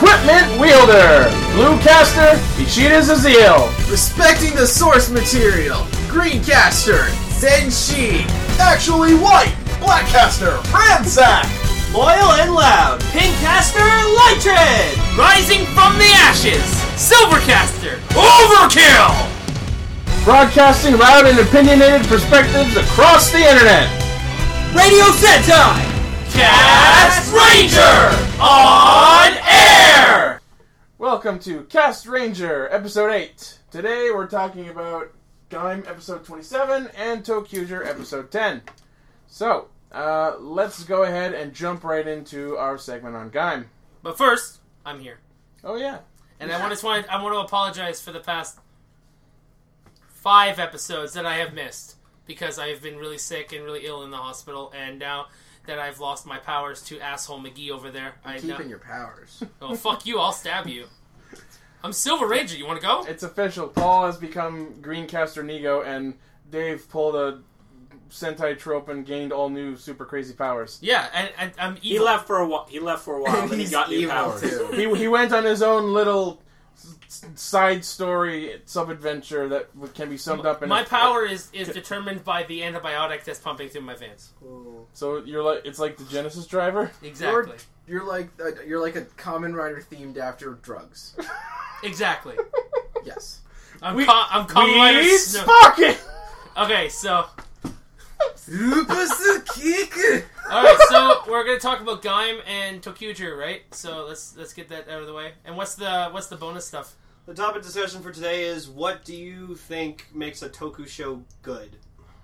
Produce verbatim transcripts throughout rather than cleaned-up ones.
Equipment wielder, Bluecaster, Ishida Zazil. Respecting the source material, Greencaster, Zenshi. Actually white, Blackcaster, Ransack. Loyal and loud, Pinkcaster, Lightred. Rising from the ashes, Silvercaster, Overkill. Broadcasting loud and opinionated perspectives across the internet. Radio Sentai, Cast Ranger on air. Welcome to Cast Ranger, Episode eight. Today we're talking about Gaim Episode twenty-seven and ToQger Episode ten. So, uh, let's go ahead and jump right into our segment on Gaim. But first, I'm here. Oh yeah. And I want to I want to apologize for the past five episodes that I have missed. Because I have been really sick and really ill in the hospital, and now that I've lost my powers to asshole McGee over there, I'm I keeping now... your powers. Oh, fuck you, I'll stab you. I'm Silver Ranger, you want to go? It's official. Paul has become Greencaster Nego, and Dave pulled a Sentai trope and gained all new super crazy powers. Yeah, and, and I'm evil. He left for a while. He left for a while, but he got new powers. Too. he he went on his own little s- side story sub-adventure that can be summed up in My a, power is, is determined by the antibiotic that's pumping through my veins. Cool. So you're like it's like the Genesis driver. Exactly. You're, you're like uh, you're like a Kamen Rider themed after drugs. Exactly. Yes. I'm We- ca- I'm Kamen Rider We Snow- sparking. Okay, so Super kick. alright, so we're gonna talk about Gaim and ToQger, right? So let's let's get that out of the way. And what's the what's the bonus stuff? The topic discussion for today is, what do you think makes a toku show good?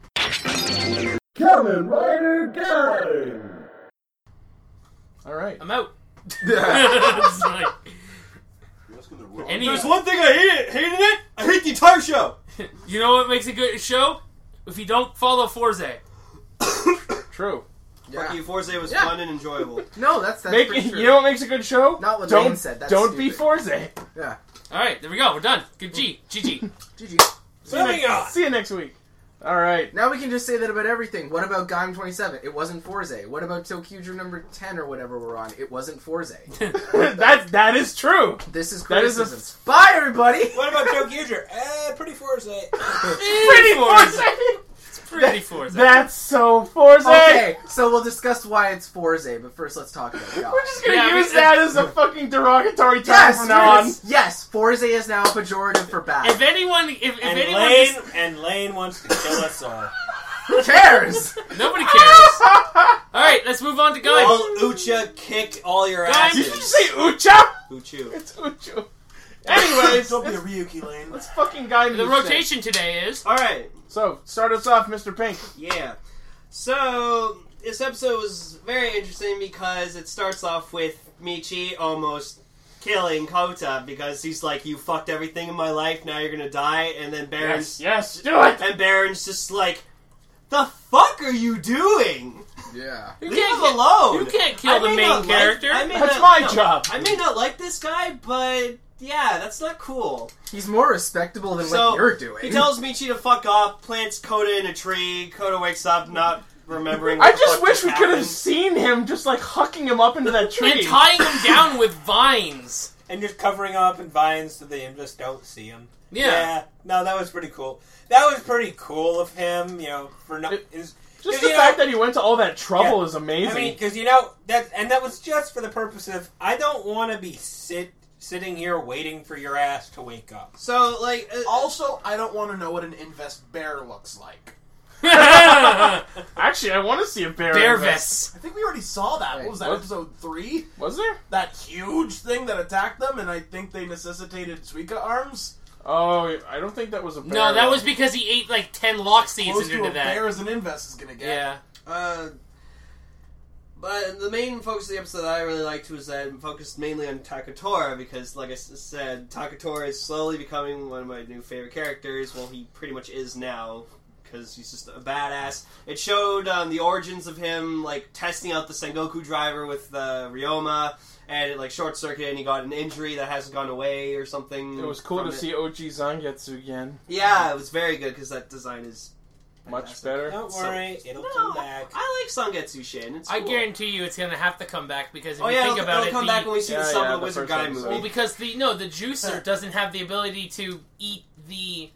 Kamen Rider Gaim. All right. I'm out. It's like, any, There's one thing I hated, hated it. I hate the entire show. you know what makes a good show? If you don't follow Forze. True. Yeah. Fuck you, Forze was Yeah. fun and enjoyable. No, that's that's Make, pretty true. you know what makes a good show? Not what don't Lane said, that's don't be stupid. Forze. Yeah. Alright, there we go. We're done. Good G. G G. G G. See you, Moving next, on. see you next week. All right. Now we can just say that about everything. What about Gaim twenty-seven? It wasn't Forze. What about ToQger number ten or whatever we're on? It wasn't Forze. that that is true. This is That is a- criticism. Bye, everybody! What about ToQger? Eh, pretty Foresight. Pretty Forze. Pretty Forze. That's so Forze. Okay, so we'll discuss why it's Forze, but first let's talk about Gaim. We're just gonna Yeah, use we- that as a fucking derogatory term Yes, from now on. yes, yes, Forze is now a pejorative for bad. If anyone, if, if And anyone, Lane dis- and Lane wants to kill us all. Who cares? nobody cares. All right, let's move on to Gaim. All Ucha kick all your Guys, Did you asses. say Ucha? Uchu. It's Uchu. Anyways, Don't be a let's, Ryuki, Lane. let's fucking guide The rotation today is Alright, So, start us off, Mister Pink. yeah. So, this episode was very interesting because it starts off with Michi almost killing Kota because he's like, you fucked everything in my life, now you're gonna die, and then Baron's... Yes, yes, do it! And Baron's just like, the fuck are you doing? Yeah. you Leave can't him get- alone. You can't kill I the may main not like- character. I may That's not- my no, job. I may not like this guy, but yeah, that's not cool. He's more respectable than So, what you're doing. He tells Michi to fuck off, plants Kota in a tree. Kota wakes up not remembering what I the just fuck wish we could have happened. seen him just like hucking him up into that tree. and tying him down with vines. And just covering up in vines so they just don't see him. Yeah. No, that was pretty cool. That was pretty cool of him, you know, for not... It- Is, Just 'cause, the you fact know, that he went to all that trouble Yeah. is amazing. I mean, because, you know, that and that was just for the purpose of, I don't want to be sit sitting here waiting for your ass to wake up. So, like, uh, Also, I don't want to know what an invest bear looks like. Actually, I want to see a bear. Bear in this. vests. I think we already saw that. Wait, what was that, what? episode three? Was there? That huge thing that attacked them, and I think they necessitated Suika arms? Oh, I don't think that was a bear. No, that though. was because he ate like ten lock seeds Close to into a that. bear as an invest is going to get. Yeah. uh, but the main focus of the episode that I really liked was that it focused mainly on Takatora because, like I s- said, Takatora is slowly becoming one of my new favorite characters. Well, he pretty much is now. Because he's just a badass. It showed um, the origins of him, like, testing out the Sengoku driver with uh, Ryoma, and it, like, short-circuited, and he got an injury that hasn't gone away or something. It was cool from to it. see O G Zangetsu again. Yeah, it was very good, because that design is much Fantastic. better. Don't So- worry, it'll No, come back. I like Sangetsu Shin. It's I cool. guarantee you, it's gonna have to come back because if Oh you yeah, think it'll, about it'll it, come the, back when we see Yeah, the Son yeah, of the the Wizard first Guy episode. movie. well, because the no, the juicer doesn't have the ability to eat the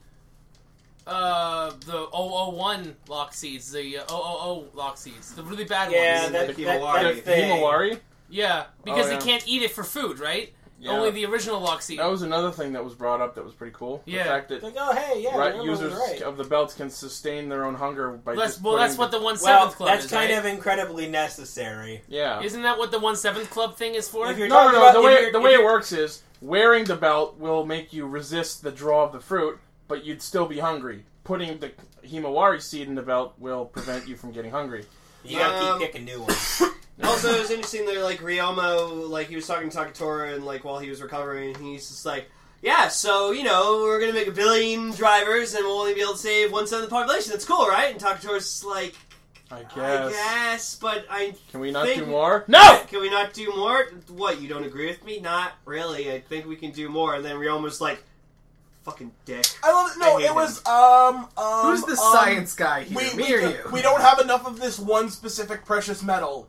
uh the oh oh one lock seeds, the uh, oh oh oh lock seeds, the really bad Yeah, ones. that, The that, Himawari. that thing. Himawari? Yeah, because Oh, yeah. they can't eat it for food, right? Yeah. Only the original lock seed. That was another thing that was brought up that was pretty cool. Yeah. The fact that Like, oh, hey, yeah, right, right, users right. of the belts can sustain their own hunger by That's, just well, that's putting what the one Well, seventh club that's is, kind right? of incredibly necessary. Yeah. Isn't that what the one seventh club thing is for? If you're No, no, talking no. about- The if way you're- the if way it you're- works is wearing the belt will make you resist the draw of the fruit, but you'd still be hungry. Putting the Himawari seed in the belt will prevent you from getting hungry. You gotta Um, keep picking new ones. Also, it was interesting that like Ryomo, like he was talking to Takatora, and like while he was recovering, he's just like, "Yeah, so you know, we're gonna make a billion drivers, and we'll only be able to save one seventh of the population. That's cool, right?" And Takatora's like, I guess. "I guess, but I Can we not think- do more? No! Can we not do more? What, you don't agree with me? Not really. I think we can do more." And then Ryomo's like, "Fucking dick." I love it. No, I hate it was um um. Who's the um, science guy here? We, Me we, or do- you? we don't have enough of this one specific precious metal.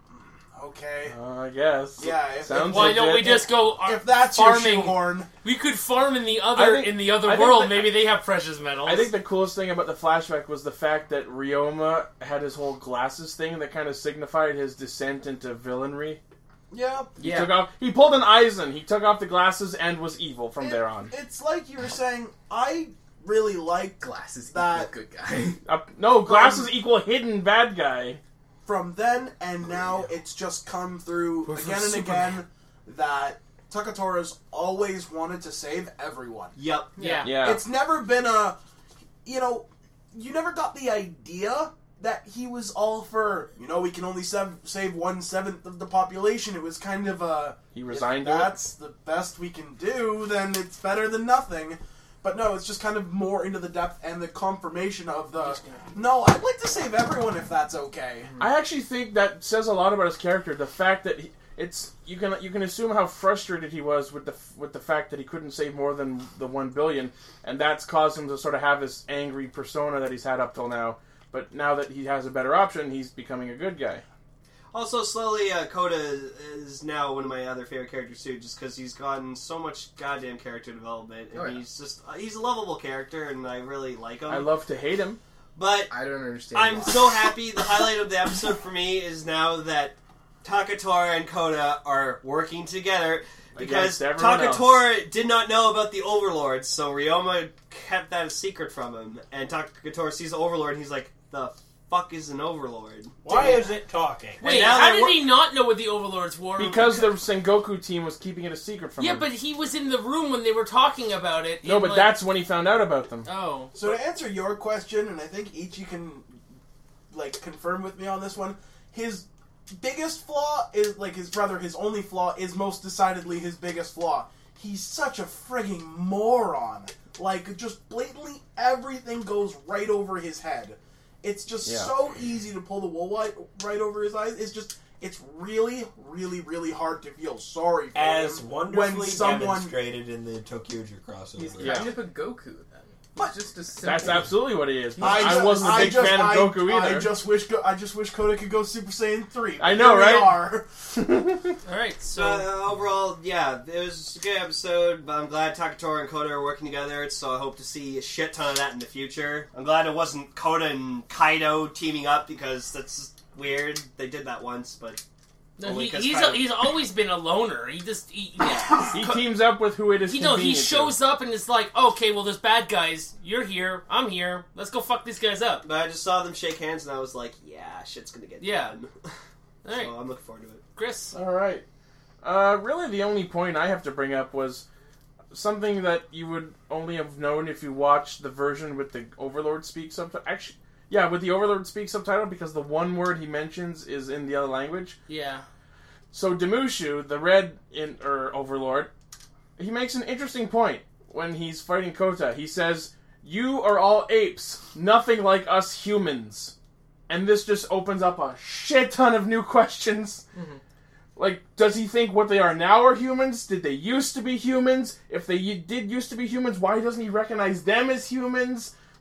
Okay. Uh, I guess. Yeah, if- Sounds Why don't we legit. just go uh, If that's your farming? shoehorn, We could farm in the I other think- in the other I think world. that- Maybe they have precious metals. I think the coolest thing about the flashback was the fact that Ryoma had his whole glasses thing that kind of signified his descent into villainry. yeah. He Yeah. took off. He pulled an Aizen. He took off the glasses and was evil from It- there on. It's like you were saying. I really like Glasses That- equal good guy. Uh, no, glasses equal hidden bad guy. from then and now. It's just come through We're from again and Superman. again that Takatora's always wanted to save everyone. Yep. yeah. Yeah. It's never been a, you know, you never got the idea that he was all for, you know, we can only sev- save one seventh of the population. It was kind of a, he if resigned to it. that's the best we can do, then it's better than nothing. But no, it's just kind of more into the depth and the confirmation of the, no, I'd like to save everyone if that's okay. I actually think that says a lot about his character. The fact that he, it's you can you can assume how frustrated he was with the with the fact that he couldn't save more than the one billion, and that's caused him to sort of have this angry persona that he's had up till now. But now that he has a better option, he's becoming a good guy. Also, slowly, uh, Koda is now one of my other favorite characters too, just because he's gotten so much goddamn character development, and Oh, yeah. he's just uh, he's a lovable character, and I really like him. I love to hate him. but I don't understand. I'm why. so happy. The highlight of the episode for me is now that Takatora and Koda are working together. Because Against everyone Takatora did not know about the Overlord, so Ryoma kept that a secret from him. And Takatora sees the Overlord, and he's like, "The fuck is an Overlord?" Why is it talking? Wait, And now how they're did wor- he not know what the Overlords were? Because the Sengoku team was keeping it a secret from yeah, him. but he was in the room when they were talking about it. no, in, but like- that's when he found out about them. oh. So to answer your question, and I think each you can, like, confirm with me on this one, his biggest flaw is, like, his brother, his only flaw is most decidedly his biggest flaw. He's such a frigging moron. Like, just blatantly everything goes right over his head. It's just Yeah. so easy to pull the wool right, right over his eyes. It's just, it's really, really, really hard to feel sorry for As him wonderfully when someone... demonstrated in the Tokyoger crossover. He's Yeah. kind of a Goku then. But- He's just a simple. That's absolutely what he is. I, I, ju- wasn't a I big just- fan of I- Goku either. I just wish Go- I just wish Koda could go Super Saiyan three. I know, Here we right? are. All right, So so uh, overall, yeah, it was a good episode. But I'm glad Takatora and Koda are working together. So I hope to see a shit ton of that in the future. I'm glad it wasn't Koda and Kaido teaming up because that's weird. They did that once, but no, only he, 'cause he's Kaido- a, he's always been a loner. He just he, He teams up with who it is. you know he convenient to. shows up and it's like, okay, well there's bad guys. You're here. I'm here. Let's go fuck these guys up. but I just saw them shake hands and I was like, yeah, shit's gonna get Yeah. done. All right, So I'm looking forward to it. Chris. All right. Uh, really, the only point I have to bring up was something that you would only have known if you watched the version with the Overlord Speak subtitle. Actually, yeah, with the Overlord Speak subtitle, because the one word he mentions is in the other language. Yeah. So Demushu, the red in or Overlord, he makes an interesting point when he's fighting Kota. He says, "You are all apes, nothing like us humans." And this just opens up a shit ton of new questions. Mm-hmm. Like, does he think what they are now are humans? Did they used to be humans? If they y- did used to be humans, why doesn't he recognize them as humans?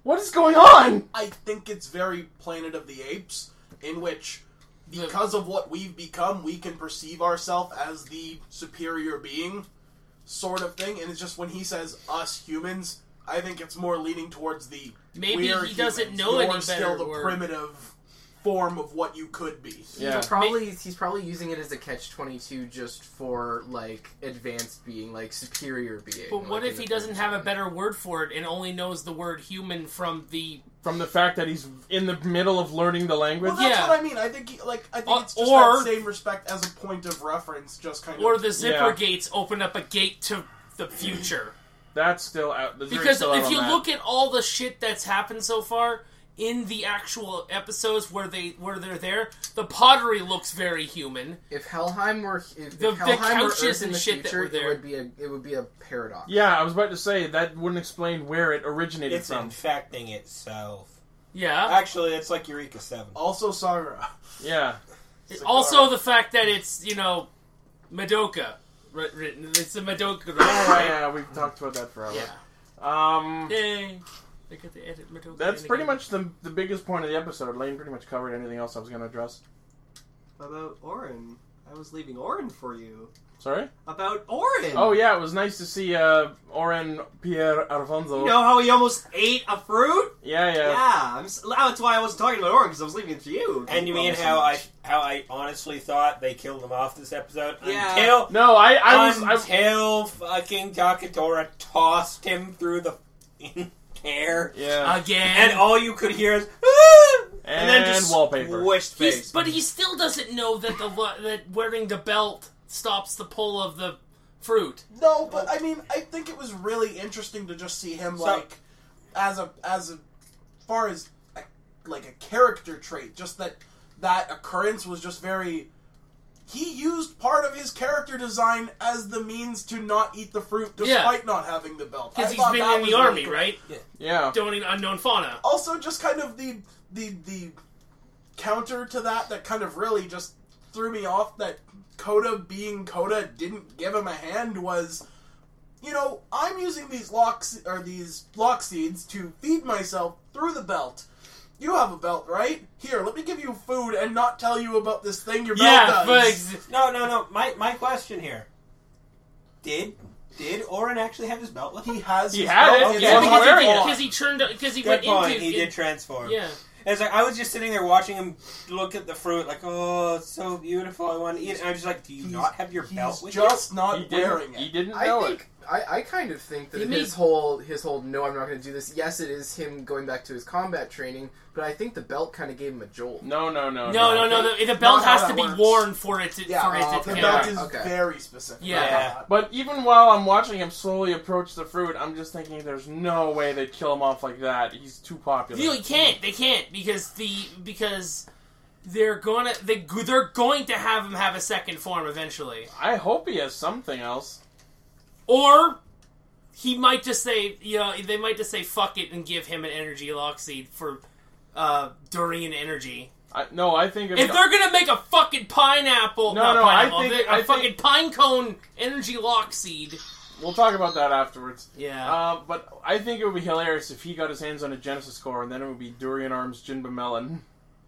What is going on? I think it's very Planet of the Apes, in which, because of what we've become, we can perceive ourselves as the superior being, sort of thing. And it's just when he says us humans, I think it's more leaning towards the Maybe we're he doesn't humans. know You're any still better the word. primitive form of what you could be. Yeah. He's probably he's probably using it as a catch twenty-two just for like advanced being, like superior being. But what like, if in he the doesn't first have a one. better word for it and only knows the word human from the... From the fact that he's in the middle of learning the language? Well, that's Yeah. what I mean. I think, he, like, I think Uh, it's just or- that same respect as a point of reference, just kind Or of. the zipper Yeah. gates open up a gate to the future. That's still out. The jury's Because still out if on you that. look at all the shit that's happened so far in the actual episodes where they where they're there, the pottery looks very human. If Helheim were if, The- if the Helheim were couches Earth in and the shit that future, were there. it would be a it would be a paradox. Yeah, I was about to say, that wouldn't explain where it originated It's from. infecting itself. Yeah. Actually, it's like Eureka seven. Also, Sakura. Yeah. Also, the fact that it's, you know, Madoka writ- written. It's a Madoka. Oh, Right? yeah, we've talked about that forever. Yeah. Um, Yay. They get to edit Madoka. that's in pretty again. much the the biggest point of the episode. Lane pretty much covered anything else I was going to address. About Orin. I was leaving Orin for you. Sorry? About Orin! Oh, yeah, it was nice to see uh, Oren Pierre Alfonso. You know how he almost ate a fruit? Yeah, yeah. Yeah, I'm, s- that's why I wasn't talking about Orin, because I was leaving it to you. And you mean how I how I honestly thought they killed him off this episode? Yeah. Until No, I, I was... I, until fucking Takatora tossed him through the air, yeah. Again. and all you could hear is "Ah!" and, then just wallpaper. squished He's- face. but he still doesn't know that the that wearing the belt stops the pull of the fruit. No, but I mean, I think it was really interesting to just see him So- like as a as a far as a, like a character trait. Just that that occurrence was just very. He used part of his character design as the means to not eat the fruit, despite Yeah. not having the belt. Because I he's thought been that in was the really army, cool. right? Yeah. Doing unknown fauna. Also, just kind of the the the counter to that that kind of really just threw me off. That Coda, being Coda, didn't give him a hand was, you know, I'm using these lock or these lock seeds to feed myself through the belt. You have a belt, right? Here, let me give you food and not tell you about this thing your Yeah, belt but does. ex- No, no, no. My my question here: Did did Orin actually have his belt with him? He has. He his had belt. it. It's Yeah, yeah, he on was because wearing he, it. on. because he turned because he Good went point. into He did in- transform. yeah. It's like I was just sitting there watching him look at the fruit, like, oh, it's so beautiful. I want to eat it. And I'm just like, do you He's- not have your He's belt with just not He wearing didn't, it. he didn't I know think I, I kind of think that He his made- whole his whole no, I'm not going to do this. Yes, it is him going back to his combat training, but I think the belt kind of gave him a jolt. it. No, no, no, No, no, no. The, the belt Not how has that to be works. worn for it to Yeah, for it uh, to the Yeah. belt count. is Okay. very specific. Yeah. Yeah. But even while I'm watching him slowly approach the fruit, I'm just thinking there's no way they'd kill him off like that. He's too popular. You can't. They can't because the because they're gonna they they're going to have him have a second form eventually, I hope he has something else. or he might just say, you know, they might just say fuck it and give him an energy lock seed for uh, Durian energy. I, no, I think... If they're gonna make a fucking pineapple, No, not no, I pineapple, think- a I fucking think- pine cone energy lock seed. We'll talk about that afterwards. Yeah. Uh, but I think it would be hilarious if he got his hands on a Genesis core, and then it would be Durian Arms Jinba Melon.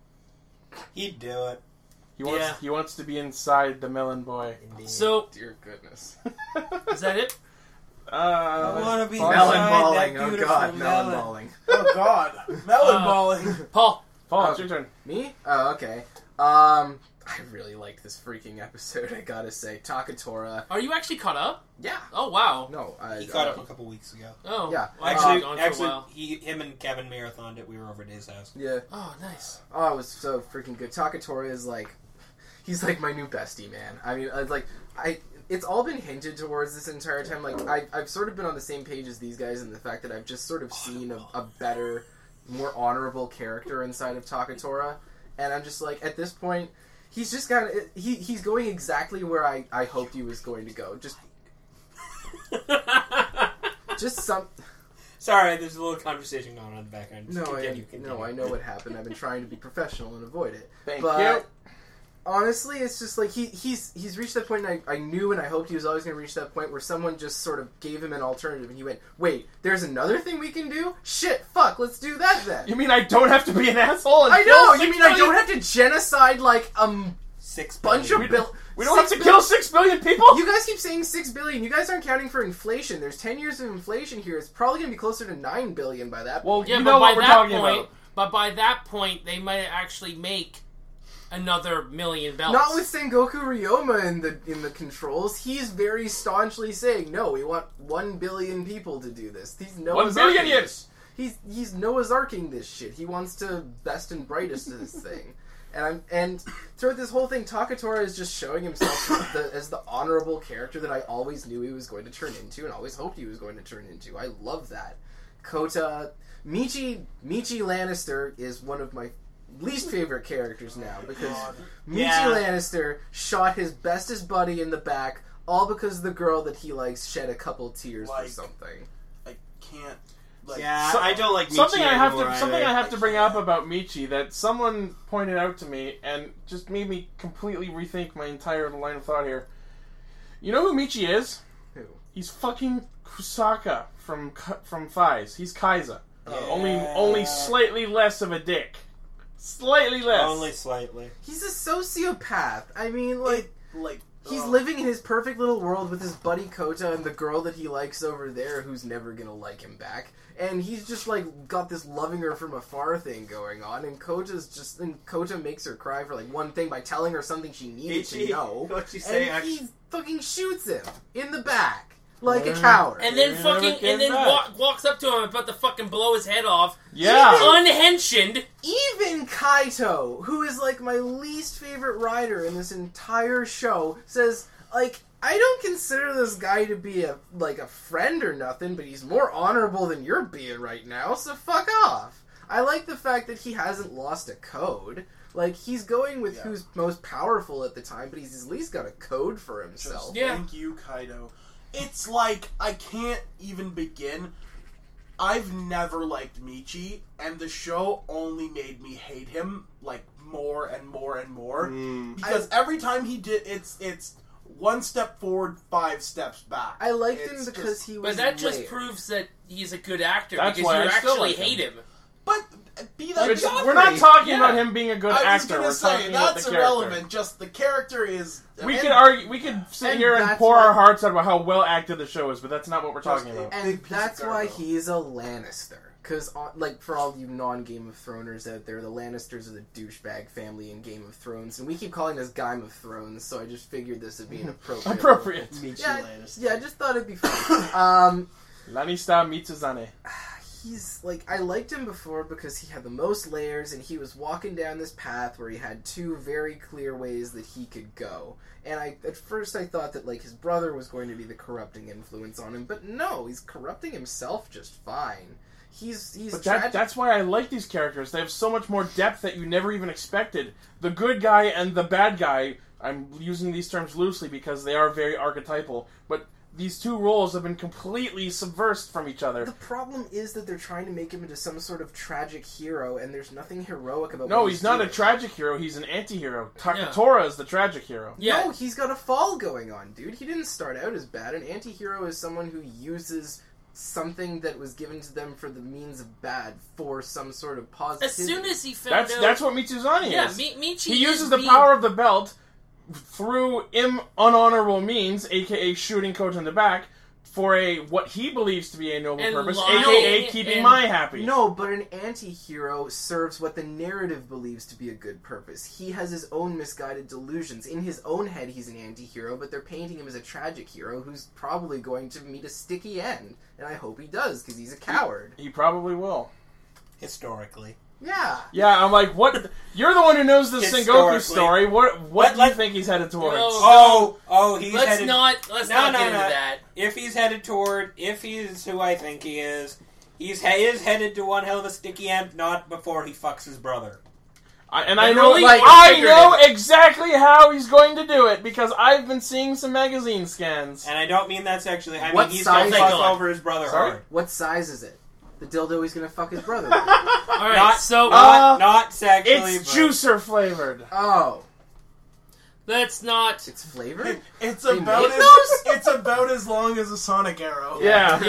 He'd do it. He wants Yeah. he wants to be inside the Melon Boy. So Dear goodness. is that it? Uh, I want to be Paul- Melon inside balling. that Oh beautiful god, melon melon. balling. Oh God, melon Uh, balling. Paul. Paul, Oh. it's your turn. Me? Oh, okay. Um, I really like this freaking episode. I gotta say, Takatora. Are you actually caught up? Yeah. Oh wow. No, I. He caught uh, up a couple weeks ago. Oh Yeah. Well, I've Actually, been gone for a actually, while. he, him and Kevin marathoned it. We were over at his house. Yeah. Oh nice. Oh, it was so freaking good. Takatora is like, he's like my new bestie, man. I mean, it's like I. It's all been hinted towards this entire time. Like I, I've sort of been on the same page as these guys in the fact that I've just sort of seen a, a better, more honorable character inside of Takatora, and I'm just like, at this point, he's just got he he's going exactly where I, I hoped he was going to go. Just just some. Sorry, there's a little conversation going on in the background. Just No, continue, I continue. no, I know what happened. I've been trying to be professional and avoid it. Thank but you. honestly, it's just like he he's he's reached that point, and I, I knew and I hoped he was always going to reach that point where someone just sort of gave him an alternative, and he went, "Wait, there's another thing we can do? Shit, fuck, let's do that then." You mean I don't have to be an asshole? And I kill know. six You mean I billion? don't have to genocide like um Six bunch billion. of bill. We don't have to six kill bil- six billion people. You guys keep saying six billion. You guys aren't counting for inflation. There's ten years of inflation here. It's probably going to be closer to nine billion by that. Well, Yeah, you but know by what we're that talking point, about. but by that point, they might actually make another million belts. Not with Sengoku Ryoma in the in the controls. He's very staunchly saying, "No, we want one billion people to do this." He's Noah's One billion Arking years. this. He's he's Noah's Arking this shit. He wants to best and brightest of this thing. And I'm and throughout this whole thing, Takatora is just showing himself as the, as the honorable character that I always knew he was going to turn into, and always hoped he was going to turn into. I love that. Kota, Michi, Michi Lannister is one of my least favorite characters now because God. Michi Yeah. Lannister shot his bestest buddy in the back, all because the girl that he likes shed a couple tears Like- for something. I can't. Like, Yeah, So- I don't like Michi Something I have anymore to something either. I have to bring up about Michi that someone pointed out to me and just made me completely rethink my entire line of thought here. You know who Michi is? Who? He's fucking Kusaka from Ka- from Fies. He's Kaiza. Oh. Only only slightly less of a dick. Slightly less. Only slightly. He's a sociopath. I mean, like. it, like He's uh, living in his perfect little world with his buddy Kota and the girl that he likes over there who's never gonna like him back. And he's just like got this loving her from afar thing going on, and Kota's just and Kota makes her cry for like one thing by telling her something she needed Michi, to know. what you say, And actually- he fucking shoots him in the back like a coward. and then Never fucking came and then back. walk, walks up to him and about to fucking blow his head off. Yeah. Unhensioned. Even Kaito, who is like my least favorite rider in this entire show, says, like, I don't consider this guy to be a like a friend or nothing, but he's more honorable than you're being right now, so fuck off. I like the fact that he hasn't lost a code. Like, he's going with Yeah. who's most powerful at the time, but he's at least got a code for himself. Just Yeah. thank you, Kaido. It's like I can't even begin. I've never liked Michi, and the show only made me hate him like more and more and more. Mm. Because every time he did, it's it's one step forward, five steps back. I liked him It's because just- he was But that just layered. proves that he's a good actor That's because why you I still actually like him. hate him. But be that Which- Joffrey, we're not talking Yeah. about him being a good I was actor. gonna We're say talking about that's the irrelevant. character. Just the character is. We and- could argue. We could sit and here and that's pour why- our hearts out about how well acted the show is, but that's not what we're Just talking a- about. And Big piece of that's why Garbo. he's a Lannister. Because, like, for all you non-Game of Throners out there, the Lannisters are the douchebag family in Game of Thrones. And we keep calling this Game of Thrones, so I just figured this would be an appropriate... Appropriate. Michi Yeah, Lannister. yeah, I just thought it'd be fun. um, Lanista Mitsuzane. he's, like, I liked him before because he had the most layers, and he was walking down this path where he had two very clear ways that he could go. And I, at first I thought that, like, his brother was going to be the corrupting influence on him, but no, he's corrupting himself just fine. He's he's But that, tragic. that's why I like these characters. They have so much more depth that you never even expected. The good guy and the bad guy, I'm using these terms loosely because they are very archetypal, but these two roles have been completely subversed from each other. The problem is that they're trying to make him into some sort of tragic hero, and there's nothing heroic about. No, what he's not a doing. tragic hero, he's an anti-hero. Takatora is the tragic hero. Yeah. No, he's got a fall going on, dude. He didn't start out as bad. An anti-hero is someone who uses something that was given to them for the means of bad for some sort of As positivity. soon as he found That's out, that's what Mitsuzane yeah, is. Mi- Michi He uses is the being- power of the belt through im- unhonorable means, aka shooting Kota in the back, for a what he believes to be a noble And purpose, lying aka keeping and- Mai happy. No, but an anti-hero serves what the narrative believes to be a good purpose. He has his own misguided delusions. In his own head, he's an anti-hero, but they're painting him as a tragic hero who's probably going to meet a sticky end. And I hope he does, because he's a coward. He probably will. Historically. Yeah. Yeah, I'm like, what? You're the one who knows the Sengoku Historically. story. What? What Let- do you let- think he's headed towards? No. Oh, oh, he's Let's headed... not let's No, not no, get into no. that. If he's headed toward... If he's who I think he is, he's he is headed to one hell of a sticky end, not before he fucks his brother. I, and I know, Really? like, Like, I figured know it. exactly how he's going to do it because I've been seeing some magazine scans. And I don't mean that sexually. I What mean he's size- going to Thank fuck God. over his brother Sorry? hard. What size is it? The dildo he's gonna fuck his brother with. All right, Not, so not, Uh, not sexually, It's but... juicer flavored. Oh. Let's not. It's flavored. It's They about make as, those? it's about as long as a Sonic arrow. Yeah.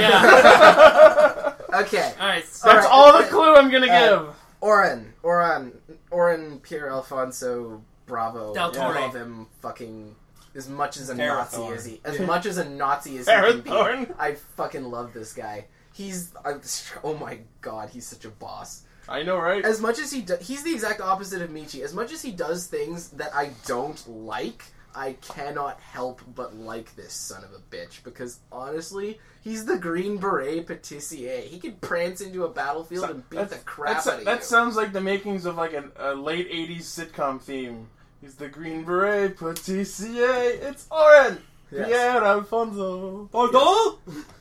Yeah. Okay. All right. So That's Alright, all the uh, clue I'm gonna uh, give. Oren, Oren, Oren Pierre Alfonso Bravo. Del Toro. I love him fucking as much as a Parathorn. Nazi as he as much as a Nazi as he can be. Parathorn. I fucking love this guy. He's I, oh my god, he's such a boss. I know, right? As much as he do, he's the exact opposite of Michi. As much as he does things that I don't like, I cannot help but like this son of a bitch because honestly, he's the Green Beret patissier. He could prance into a battlefield and beat the crap That's- out of that you. sounds like the makings of like a, a late eighties sitcom theme. He's the Green Beret patissier. It's Oren Yes. Pierre Alfonso. Pardon?